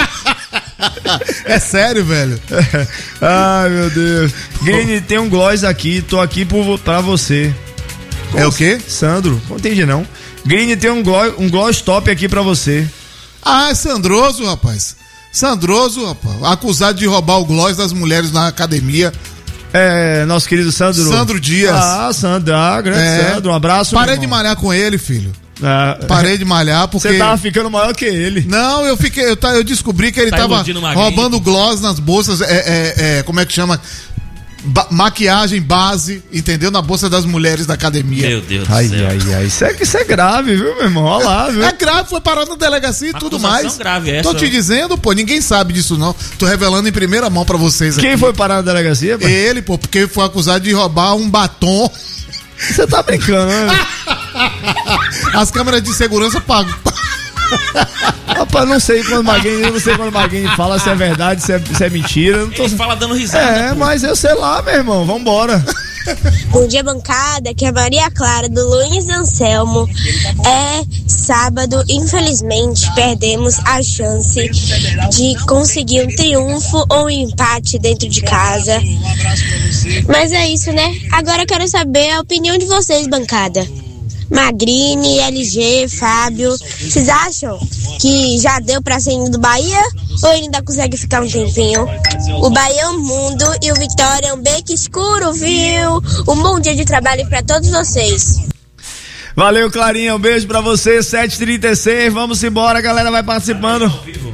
É sério, velho? Ai, meu Deus. Grini, tem um gloss aqui, tô aqui por, pra você. É o quê? Sandro, não entendi não. Grini, tem um gloss, um gloss top aqui pra você. Ah, é Sandroso, rapaz. Sandroso, rapaz. Acusado de roubar o gloss das mulheres na academia. É, nosso querido Sandro. Sandro Dias. Ah, Sandro, ah, grande é. Sandro, um abraço. Parei de malhar com ele, filho. Ah, Parei de malhar porque... Você tava ficando maior que ele. Não, eu fiquei, eu, eu descobri que ele tá tava roubando gloss nas bolsas, é, é, é, como é que chama? Ba- maquiagem, base, entendeu? Na bolsa das mulheres da academia. Meu Deus ai, do céu. Ai, ai, ai. Isso é, isso é grave, viu, meu irmão? Olha lá, viu? É grave, foi parado na delegacia e tudo mais. Grave essa. Tô te dizendo, pô, ninguém sabe disso não. Tô revelando em primeira mão pra vocês aqui. Quem foi parar na delegacia, pai? Ele, pô, porque ele foi acusado de roubar um batom. Você tá brincando, né? As câmeras de segurança pagam. Rapaz, não sei quando o Maguinho, não sei quando o Maguinho fala se é verdade, se é, se é mentira. Não tô... Ele fala dando risada. É, pô. mas eu sei lá, meu irmão, vambora. Bom dia, bancada, que é Maria Clara do Luiz Anselmo. É sábado, infelizmente perdemos a chance de conseguir um triunfo ou um empate dentro de casa. Mas é isso, né? Agora eu quero saber a opinião de vocês, bancada. Magrini, L G, Fábio, vocês acham que já deu pra sair do Bahia ou ele ainda consegue ficar um tempinho? O Bahia é um mundo e o Vitória é um beco escuro, viu? Um bom dia de trabalho pra todos vocês. Valeu, Clarinha, um beijo pra você, sete e trinta e seis, vamos embora, a galera vai participando.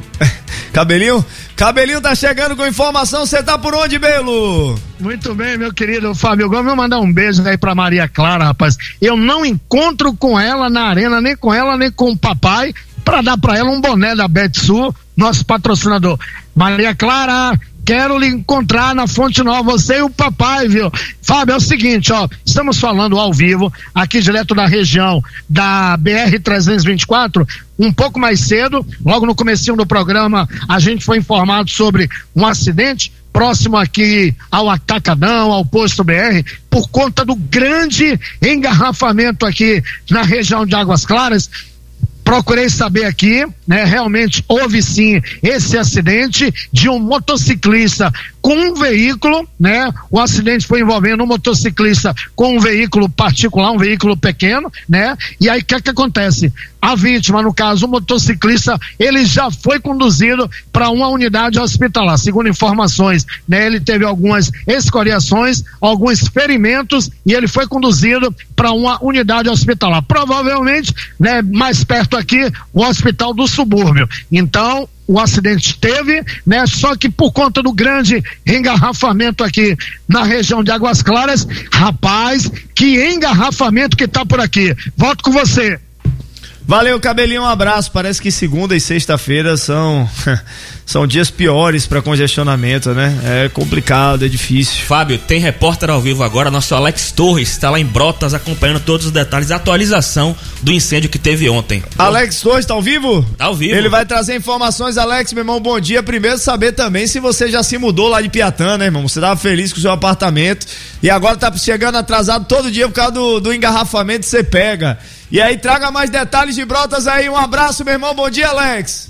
Cabelinho? Cabelinho tá chegando com informação, você tá por onde, Belo? Muito bem, meu querido Fábio Gomes, vou mandar um beijo aí pra Maria Clara, rapaz. Eu não encontro com ela na arena, nem com ela, nem com o papai, pra dar pra ela um boné da Betsul, nosso patrocinador. Maria Clara, quero lhe encontrar na Fonte Nova, você e o papai, viu? Fábio, é o seguinte, ó, estamos falando ao vivo, aqui direto da região da B R trezentos e vinte e quatro, um pouco mais cedo, logo no comecinho do programa, a gente foi informado sobre um acidente próximo aqui ao Atacadão, ao posto B R, por conta do grande engarrafamento aqui na região de Águas Claras. Procurei saber aqui, né? Realmente houve sim esse acidente de um motociclista com um veículo, né? O acidente foi envolvendo um motociclista com um veículo particular, um veículo pequeno, né? E aí o que é que acontece? A vítima, no caso, o motociclista, ele já foi conduzido para uma unidade hospitalar. Segundo informações, né? Ele teve algumas escoriações, alguns ferimentos e ele foi conduzido para uma unidade hospitalar. Provavelmente, né? Mais perto aqui, o hospital do subúrbio. Então, o acidente teve, né? Só que por conta do grande engarrafamento aqui na região de Águas Claras, rapaz, que engarrafamento que tá por aqui. Volto com você. Valeu, Cabelinho, um abraço. Parece que segunda e sexta-feira são são dias piores para congestionamento, né? É complicado, é difícil. Fábio, tem repórter ao vivo agora, nosso Alex Torres está lá em Brotas acompanhando todos os detalhes, a atualização do incêndio que teve ontem. Alex Torres, tá ao vivo? Tá ao vivo. Ele vai trazer informações. Alex, meu irmão, bom dia. Primeiro saber também se você já se mudou lá de Piatã, né, irmão? Você tava feliz com o seu apartamento e agora tá chegando atrasado todo dia por causa do, do engarrafamento, você pega. E aí, traga mais detalhes de Brotas aí. Um abraço, meu irmão. Bom dia, Alex.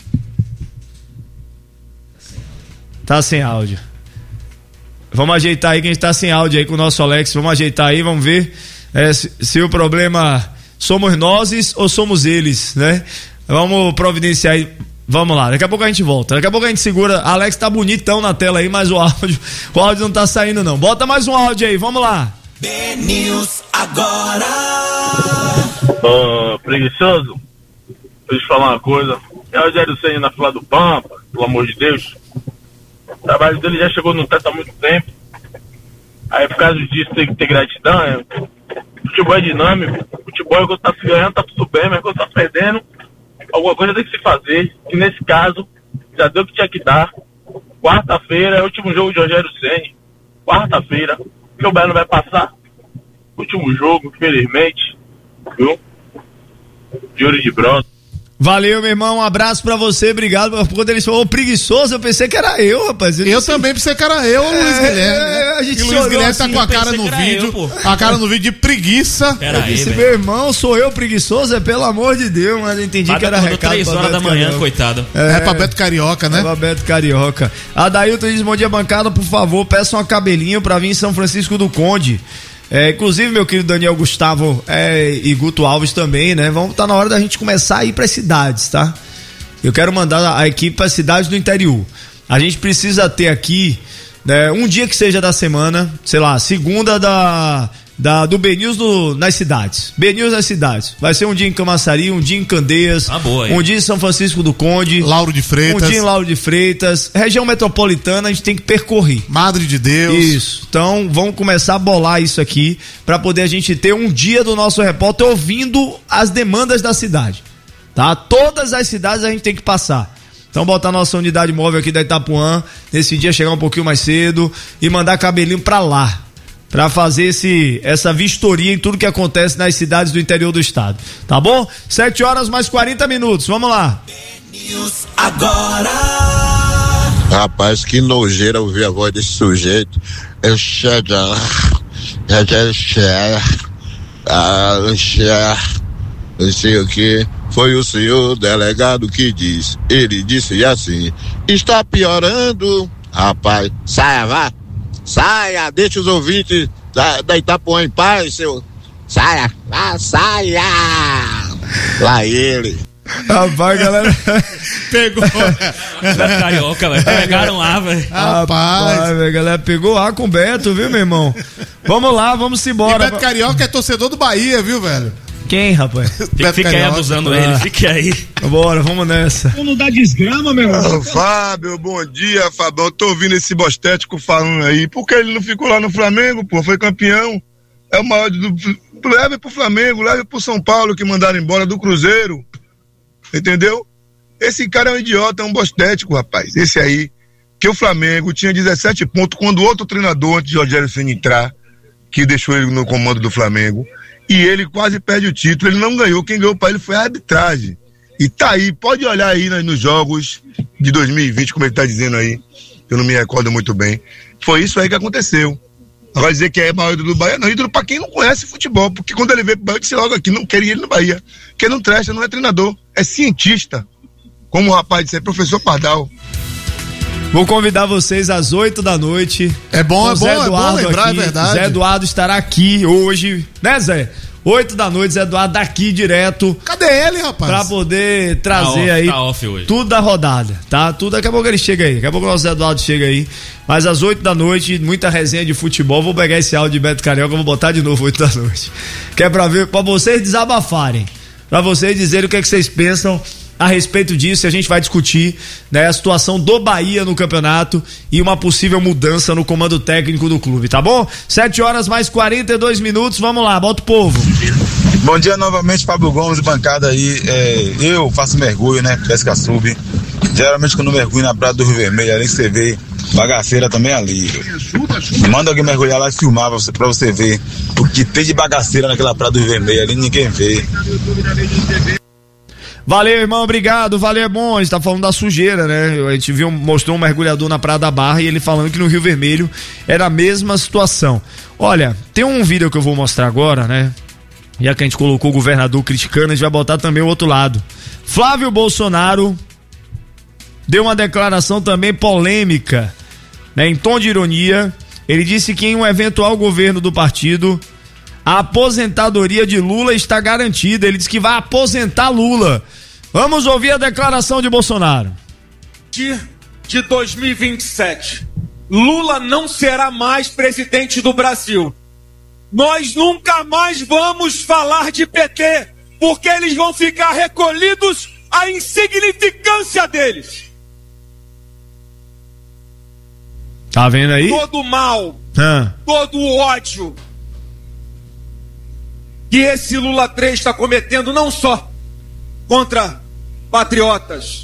Tá sem áudio. Vamos ajeitar aí, que a gente tá sem áudio aí com o nosso Alex. Vamos ajeitar aí, vamos ver é, se, se o problema somos nós ou somos eles, né? Vamos providenciar aí. Vamos lá, daqui a pouco a gente volta. Daqui a pouco a gente segura. Alex tá bonitão na tela aí, mas o áudio, o áudio não tá saindo não. Bota mais um áudio aí, vamos lá. B-News agora. Ô, preguiçoso, deixa eu te falar uma coisa. É o Rogério Ceni na fila do Pampa, pelo amor de Deus. O trabalho dele já chegou no teto há muito tempo. Aí por causa disso tem que ter gratidão. É. Futebol é dinâmico. Futebol é quando tá se ganhando, tá tudo bem, mas quando tá perdendo, alguma coisa tem que se fazer. E nesse caso, já deu o que tinha que dar. Quarta-feira é o último jogo de Rogério Ceni. Quarta-feira. Que o Belo vai passar. Último jogo, infelizmente. Viu? Yuri de Brotas. Valeu, meu irmão, um abraço pra você, obrigado. Quando ele falou preguiçoso, eu pensei que era eu, rapaz. Eu, eu também pensei que era eu, é, Luiz Guilherme. Né? A gente e Luiz Guilherme tá assim, com a cara no vídeo, eu, a cara no vídeo de preguiça. Pera eu aí, disse, meu irmão, sou eu preguiçoso? É pelo amor de Deus, mas eu entendi Bata que era recado. três horas da manhã, Carioca. Coitado. É, é pra Beto Carioca, né? É pra Beto Carioca. Adailton diz, bom dia, bancada, por favor, peça uma cabelinho pra vir em São Francisco do Conde. É, inclusive, meu querido Daniel Gustavo é, e Guto Alves também, né? Vamos tá na hora da gente começar a ir para as cidades, tá? Eu quero mandar a equipe para as cidades do interior. A gente precisa ter aqui, né, um dia que seja da semana, sei lá, segunda da, da, do B News no, nas cidades. B News nas cidades. Vai ser um dia em Camaçari, um dia em Candeias, ah, boa, um dia em São Francisco do Conde, Lauro de Freitas. Um dia em Lauro de Freitas. Região metropolitana a gente tem que percorrer. Madre de Deus. Isso. Então vamos começar a bolar isso aqui para poder a gente ter um dia do nosso repórter ouvindo as demandas da cidade. Tá? Todas as cidades a gente tem que passar. Então botar nossa unidade móvel aqui da Itapuã, nesse dia chegar um pouquinho mais cedo e mandar cabelinho pra lá, pra fazer esse, essa vistoria em tudo que acontece nas cidades do interior do estado. Tá bom? sete horas mais quarenta minutos, vamos lá. News agora. Rapaz, que nojeira ouvir a voz desse sujeito. Eu chego, eu chego, eu chego, não sei o que. Foi o senhor delegado que disse. Ele disse assim: está piorando. Rapaz, saia, vá. Saia, deixa os ouvintes da, da Itapuã em paz, seu. Saia, vá, saia. Lá ele. Rapaz, galera. Pegou. Da Carioca, velho. Pegaram ar, velho. Rapaz, a galera pegou ar com o Beto, viu, meu irmão? Vamos lá, vamos embora. E Beto Carioca é torcedor do Bahia, viu, velho? Quem, rapaz? Fica, fica aí abusando ah. ele, fique aí. Bora, vamos nessa. Não dá desgrama, meu irmão. Ô, Fábio, bom dia, Fabão. Tô ouvindo esse bostético falando aí. Por que ele não ficou lá no Flamengo, pô? Foi campeão. É o maior do. Leve pro Flamengo, leve pro São Paulo que mandaram embora do Cruzeiro. Entendeu? Esse cara é um idiota, é um bostético, rapaz. Esse aí. Que o Flamengo tinha dezessete pontos quando outro treinador, antes de Rogério Ceni entrar, que deixou ele no comando do Flamengo. E ele quase perde o título, ele não ganhou, quem ganhou para ele foi a arbitragem. E tá aí, pode olhar aí nos jogos de dois mil e vinte, como ele tá dizendo aí, eu não me recordo muito bem. Foi isso aí que aconteceu. Agora dizer que é maior ídolo do Bahia, não, ídolo pra quem não conhece futebol, porque quando ele veio pro Bahia, eu disse logo aqui, não queria ele no Bahia. Porque não trecha, não é treinador, é cientista. Como o rapaz disse, é professor Pardal. Vou convidar vocês às oito da noite. É bom, é bom, é bom lembrar, aqui. É verdade. Zé Eduardo estará aqui hoje, né, Zé? oito da noite, Zé Eduardo daqui direto. Cadê ele, rapaz? Pra poder trazer tá off, aí tá off hoje. Tudo da rodada, tá? Tudo, daqui a pouco ele chega aí, daqui a pouco o nosso Zé Eduardo chega aí. Mas às oito da noite, muita resenha de futebol. Vou pegar esse áudio de Beto Carioca, vou botar de novo oito da noite. Que é pra ver, pra vocês desabafarem, pra vocês dizerem o que é que vocês pensam a respeito disso. E a gente vai discutir, né, a situação do Bahia no campeonato e uma possível mudança no comando técnico do clube, tá bom? sete horas mais quarenta e dois minutos, vamos lá, bota o povo. Bom dia novamente, Fábio Gomes, bancada aí. É, eu faço mergulho, né? Pesca sub. Geralmente quando eu mergulho na Praia do Rio Vermelho, ali que você vê bagaceira também ali. Manda alguém mergulhar lá e filmar pra você, pra você ver o que tem de bagaceira naquela Praia do Rio Vermelho ali, ninguém vê. Valeu, irmão, obrigado, valeu, é bom. A gente tá falando da sujeira, né? A gente viu, mostrou um mergulhador na Praia da Barra e ele falando que no Rio Vermelho era a mesma situação. Olha, tem um vídeo que eu vou mostrar agora, né? Já que a gente colocou o governador criticando, a gente vai botar também o outro lado. Flávio Bolsonaro deu uma declaração também polêmica, né? Em tom de ironia, ele disse que em um eventual governo do partido, a aposentadoria de Lula está garantida. Ele disse que vai aposentar Lula. Vamos ouvir a declaração de Bolsonaro. De dois mil e vinte e sete, Lula não será mais presidente do Brasil. Nós nunca mais vamos falar de P T, porque eles vão ficar recolhidos à insignificância deles. Tá vendo aí? Todo o mal, ah. todo o ódio que esse Lula três está cometendo, não só contra patriotas,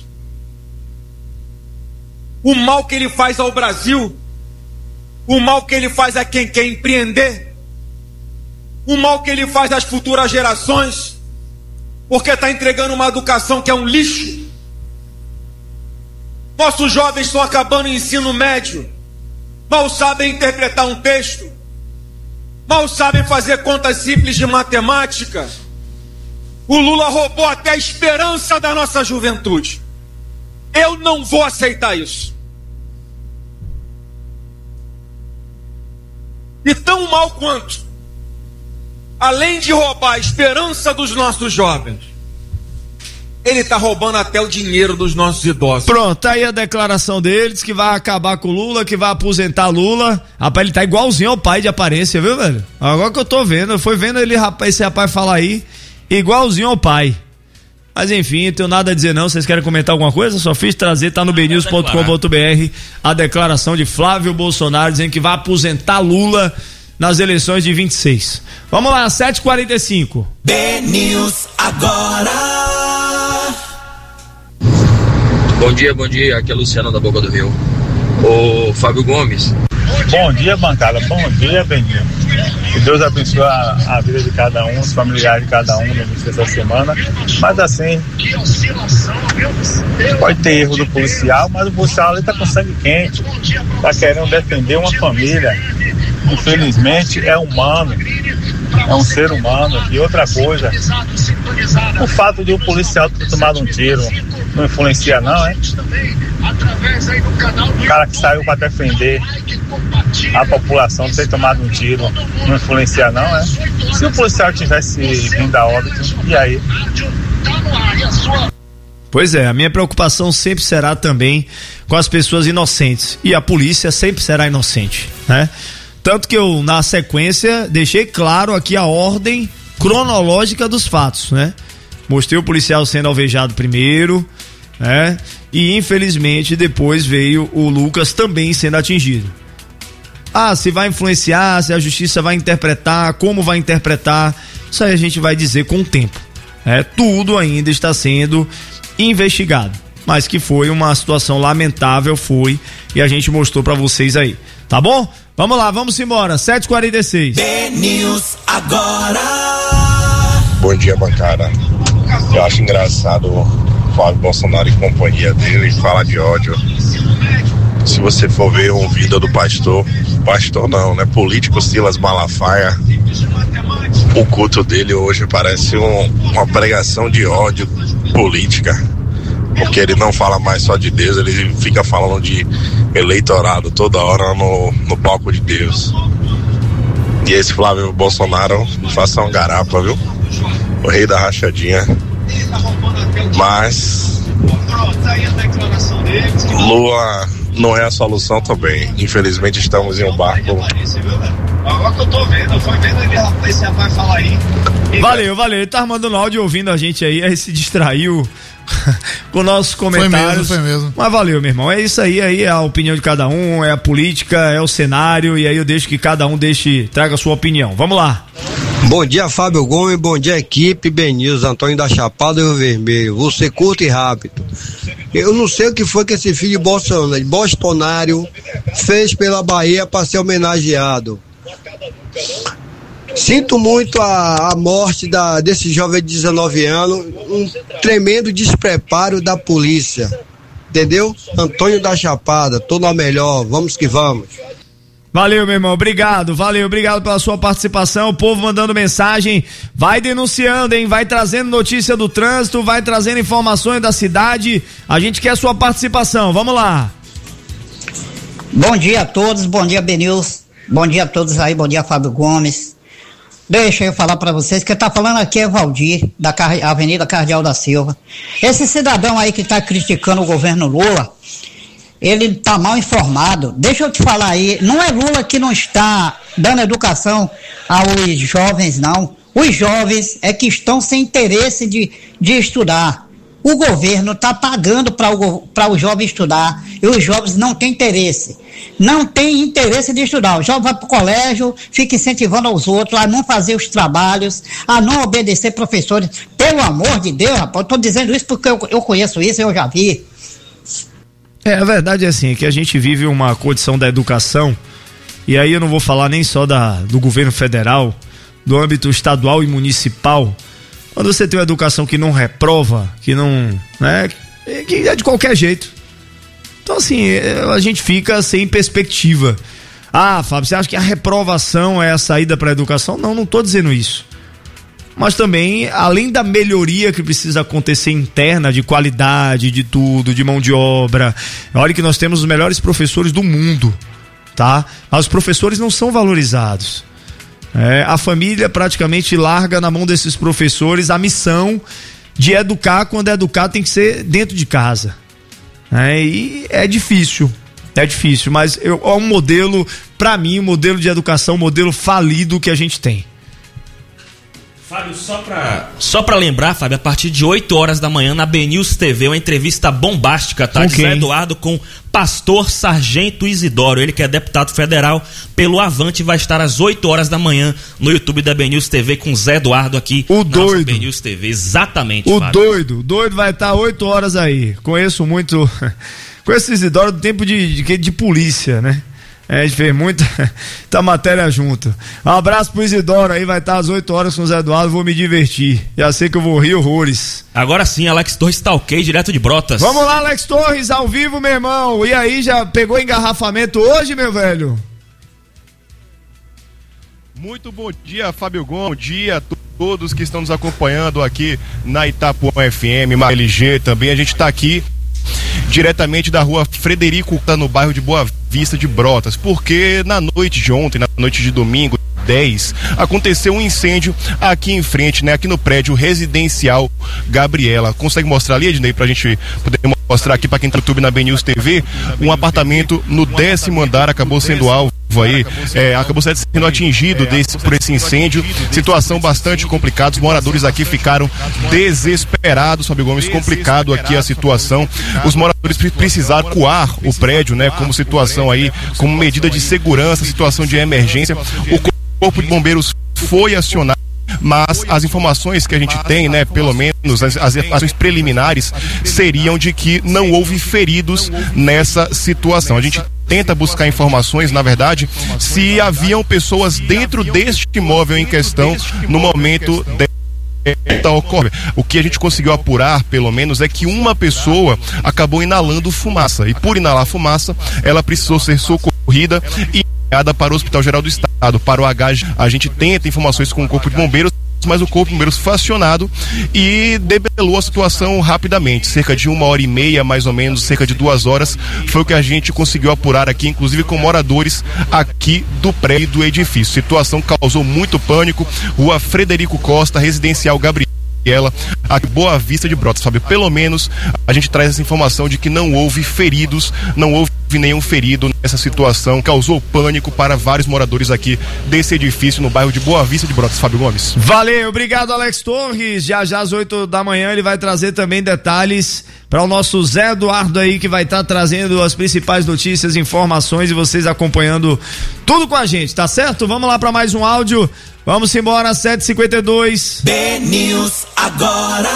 o mal que ele faz ao Brasil, o mal que ele faz a quem quer empreender, o mal que ele faz às futuras gerações, porque está entregando uma educação que é um lixo. Nossos jovens estão acabando o ensino médio, mal sabem interpretar um texto, mal sabem fazer contas simples de matemática. O Lula roubou até a esperança da nossa juventude. Eu não vou aceitar isso. E tão mal quanto, além de roubar a esperança dos nossos jovens, ele está roubando até o dinheiro dos nossos idosos. Pronto, tá aí a declaração deles, que vai acabar com o Lula, que vai aposentar Lula. Rapaz, ele tá igualzinho ao pai de aparência, viu, velho? Agora que eu tô vendo, eu fui vendo ele, rapaz, esse rapaz falar aí, igualzinho ao pai. Mas enfim, não tenho nada a dizer não. Vocês querem comentar alguma coisa? Só fiz trazer, tá no b news ponto com ponto b r a declaração de Flávio Bolsonaro dizendo que vai aposentar Lula nas eleições de vinte e seis. Vamos lá, sete e quarenta e cinco. B-News agora. Bom dia, bom dia. Aqui é Luciano da Boca do Rio. Ô Fábio Gomes. Bom dia, bancada. Bom dia, Beninho. Que Deus abençoe a, a vida de cada um, os familiares de cada um no início dessa semana. Mas assim, pode ter erro do policial, mas o policial ali tá com sangue quente, tá querendo defender uma família. Infelizmente é humano, é um ser humano. E outra coisa, o fato de o policial ter tomado um tiro não influencia não, é? O cara que saiu para defender a população ter tomado um tiro não influencia não, é? Se o policial tivesse vindo a óbito, e aí? Pois é, a minha preocupação sempre será também com as pessoas inocentes, e a polícia sempre será inocente, né? Tanto que eu, na sequência, deixei claro aqui a ordem cronológica dos fatos, né? Mostrei o policial sendo alvejado primeiro, né? E infelizmente depois veio o Lucas também sendo atingido. Ah, se vai influenciar, se a justiça vai interpretar, como vai interpretar, isso aí a gente vai dizer com o tempo. É, tudo ainda está sendo investigado, mas que foi uma situação lamentável, foi, e a gente mostrou pra vocês aí, tá bom? Vamos lá, vamos embora, sete e quarenta e seis. B-News agora. Bom dia, bancada. Eu acho engraçado o Flávio Bolsonaro e companhia dele falar de ódio. Se você for ver um vídeo do pastor, pastor não, né? Político Silas Malafaia, o culto dele hoje parece um, uma pregação de ódio política, porque ele não fala mais só de Deus, ele fica falando de eleitorado toda hora no, no palco de Deus. E esse Flávio Bolsonaro, faça um garapa, viu? O rei da rachadinha. Mas Lula não é a solução também. Infelizmente estamos em um barco. Agora que eu tô vendo, foi vendo ele, esse rapaz falar aí. Valeu, valeu. Ele tá mandando áudio ouvindo a gente aí, aí se distraiu com nossos comentários. Foi mesmo, foi mesmo. Mas valeu, meu irmão. É isso aí, aí é a opinião de cada um, é a política, é o cenário, e aí eu deixo que cada um deixe, traga a sua opinião. Vamos lá. Bom dia, Fábio Gomes, bom dia, equipe, B-News, Antônio da Chapada e Rio Vermelho. Você curto e rápido. Eu não sei o que foi que esse filho de Bolsonaro, Bolsonaro fez pela Bahia para ser homenageado. Sinto muito a, a morte da, desse jovem de dezenove anos, um tremendo despreparo da polícia, entendeu? Antônio da Chapada, tô na melhor, vamos que vamos. Valeu, meu irmão, obrigado, valeu, obrigado pela sua participação, o povo mandando mensagem, vai denunciando, hein, vai trazendo notícia do trânsito, vai trazendo informações da cidade, a gente quer a sua participação, vamos lá. Bom dia a todos, bom dia B-News, bom dia a todos aí, bom dia Fábio Gomes. Deixa eu falar para vocês que tá falando aqui é Valdir, da Car... Avenida Cardeal da Silva. Esse cidadão aí que tá criticando o governo Lula, ele tá mal informado. Deixa eu te falar aí, não é Lula que não está dando educação aos jovens, não. Os jovens é que estão sem interesse de, de estudar. O governo está pagando para o, para o jovem estudar e os jovens não têm interesse. Não tem interesse de estudar. O jovem vai para o colégio, fica incentivando aos outros a não fazer os trabalhos, a não obedecer professores. Pelo amor de Deus, rapaz, eu estou dizendo isso porque eu, eu conheço isso, eu já vi. É, a verdade é assim, é que a gente vive uma condição da educação, e aí eu não vou falar nem só da, do governo federal, do âmbito estadual e municipal, Quando você tem uma educação que não reprova, que não, né, que é de qualquer jeito. Então assim, a gente fica sem perspectiva. Ah, Fábio, você acha que a reprovação é a saída para a educação? Não, não estou dizendo isso. Mas também, além da melhoria que precisa acontecer interna, de qualidade, de tudo, de mão de obra, olha que nós temos os melhores professores do mundo, tá? Mas os professores não são valorizados. É, a família praticamente larga na mão desses professores a missão de educar, quando educar tem que ser dentro de casa. É, e é difícil, é difícil, mas eu, é um modelo, para mim, um modelo de educação, um modelo falido que a gente tem. Fábio, só pra, só pra lembrar, Fábio, a partir de oito horas da manhã na B News T V, uma entrevista bombástica, tá? De Zé Eduardo com Pastor Sargento Isidoro, ele que é deputado federal pelo Avante, vai estar às oito horas da manhã no YouTube da B News T V com Zé Eduardo aqui. O doido. B News T V, exatamente, O Fábio. doido, o doido vai estar oito horas aí. Conheço muito, conheço Isidoro do tempo de, de, de polícia, né? É, a gente fez muita, muita matéria junto. Um abraço pro Isidoro aí, vai estar às oito horas com o Zé Eduardo, vou me divertir. Já sei que eu vou rir horrores. Agora sim, Alex Torres tá ok, direto de Brotas. Vamos lá, Alex Torres, ao vivo, meu irmão. E aí, já pegou engarrafamento hoje, meu velho? Muito bom dia, Fábio Gomes. Bom dia a todos que estão nos acompanhando aqui na Itapuã F M, L G também. A gente tá aqui diretamente da rua Frederico, no bairro de Boa Vista de Brotas, porque na noite de ontem, na noite de domingo dez, aconteceu um incêndio aqui em frente, né, aqui no prédio residencial Gabriela. Consegue mostrar ali, Ednei, pra gente poder mostrar aqui pra quem tá no YouTube na B News T V? Um apartamento no décimo andar acabou sendo alvo aí, é, acabou sendo atingido desse, por esse incêndio. Situação bastante complicada, os moradores aqui ficaram desesperados, Fábio Gomes, complicado aqui a situação. Os moradores precisaram coar o prédio, né, como situação aí, como medida de segurança, situação de emergência. O Corpo de Bombeiros foi acionado, mas as informações que a gente tem, né, pelo menos as, as ações preliminares, seriam de que não houve feridos nessa situação. A gente tenta buscar informações, na verdade, se haviam pessoas dentro deste imóvel em questão no momento de ocorre. O que a gente conseguiu apurar, pelo menos, é que uma pessoa acabou inalando fumaça, e por inalar fumaça, ela precisou ser socorrida e enviada para o Hospital Geral do Estado, para o H. A gente tenta informações com o Corpo de Bombeiros, mas o Corpo de Bombeiros foi acionado e debelou a situação rapidamente, cerca de uma hora e meia, mais ou menos, cerca de duas horas, foi o que a gente conseguiu apurar aqui, inclusive com moradores aqui do prédio do edifício. Situação causou muito pânico. Rua Frederico Costa, residencial Gabriela, a Boa Vista de Brotas, Fábio. Pelo menos a gente traz essa informação de que não houve feridos, não houve nenhum ferido nessa situação, causou pânico para vários moradores aqui desse edifício no bairro de Boa Vista de Brotas, Fábio Gomes. Valeu, obrigado, Alex Torres. Já já às oito da manhã ele vai trazer também detalhes para o nosso Zé Eduardo aí, que vai estar tá trazendo as principais notícias, informações, e vocês acompanhando tudo com a gente, tá certo? Vamos lá para mais um áudio. Vamos embora, sete e cinquenta e dois. B News agora.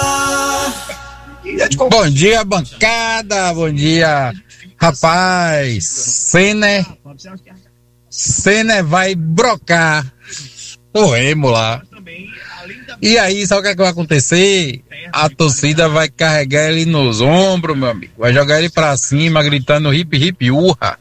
Bom dia, bancada. Bom dia, rapaz. Cene, Cene vai brocar o Remo lá. E aí, sabe o que, é que vai acontecer? A torcida vai carregar ele nos ombros, meu amigo. Vai jogar ele pra cima, gritando hip hip urra.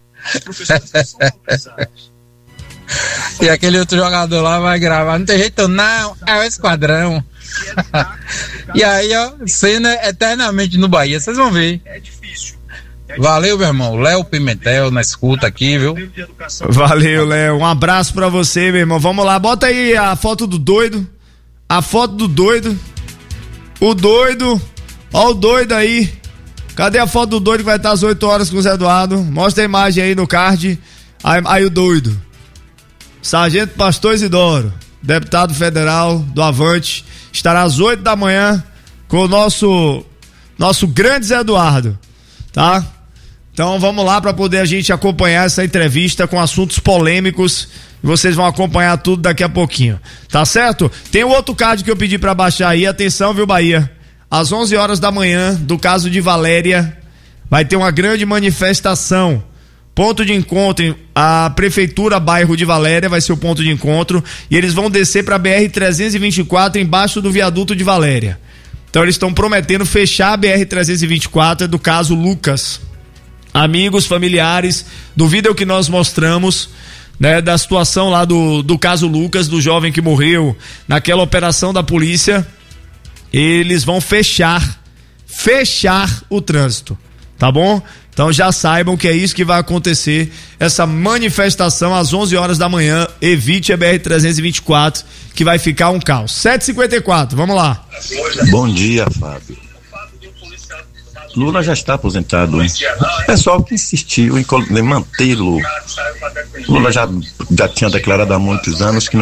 E aquele outro jogador lá vai gravar, não tem jeito não, é o esquadrão. E aí, ó, cena eternamente no Bahia, vocês vão ver. Valeu, meu irmão, Léo Pimentel na escuta aqui, viu? Valeu, Léo, um abraço pra você, meu irmão. Vamos lá, bota aí a foto do doido. A foto do doido. O doido, ó o doido aí. Cadê a foto do doido que vai estar às oito horas com o Zé Eduardo? Mostra a imagem aí no card. Aí, aí o doido. Sargento Pastor Isidoro, deputado federal do Avante, estará às oito da manhã com o nosso nosso grande Zé Eduardo, tá? Então vamos lá para poder a gente acompanhar essa entrevista com assuntos polêmicos. Vocês vão acompanhar tudo daqui a pouquinho, tá certo? Tem o outro card que eu pedi para baixar aí, atenção, viu, Bahia? Às onze horas da manhã, do caso de Valéria, vai ter uma grande manifestação Ponto de encontro, a Prefeitura Bairro de Valéria vai ser o ponto de encontro, e eles vão descer para a B R trezentos e vinte e quatro embaixo do viaduto de Valéria. Então eles estão prometendo fechar a B R trezentos e vinte e quatro do caso Lucas. Amigos, familiares, do vídeo que nós mostramos, né, da situação lá do, do caso Lucas, do jovem que morreu naquela operação da polícia, eles vão fechar, fechar o trânsito, tá bom? Então já saibam que é isso que vai acontecer, essa manifestação às onze horas da manhã. Evite a B R trezentos e vinte e quatro, que vai ficar um caos. sete e cinquenta e quatro, vamos lá. Bom dia, Fábio. Lula já está aposentado, hein? O pessoal que insistiu em manter Lula. Lula já, já tinha declarado há muitos anos que não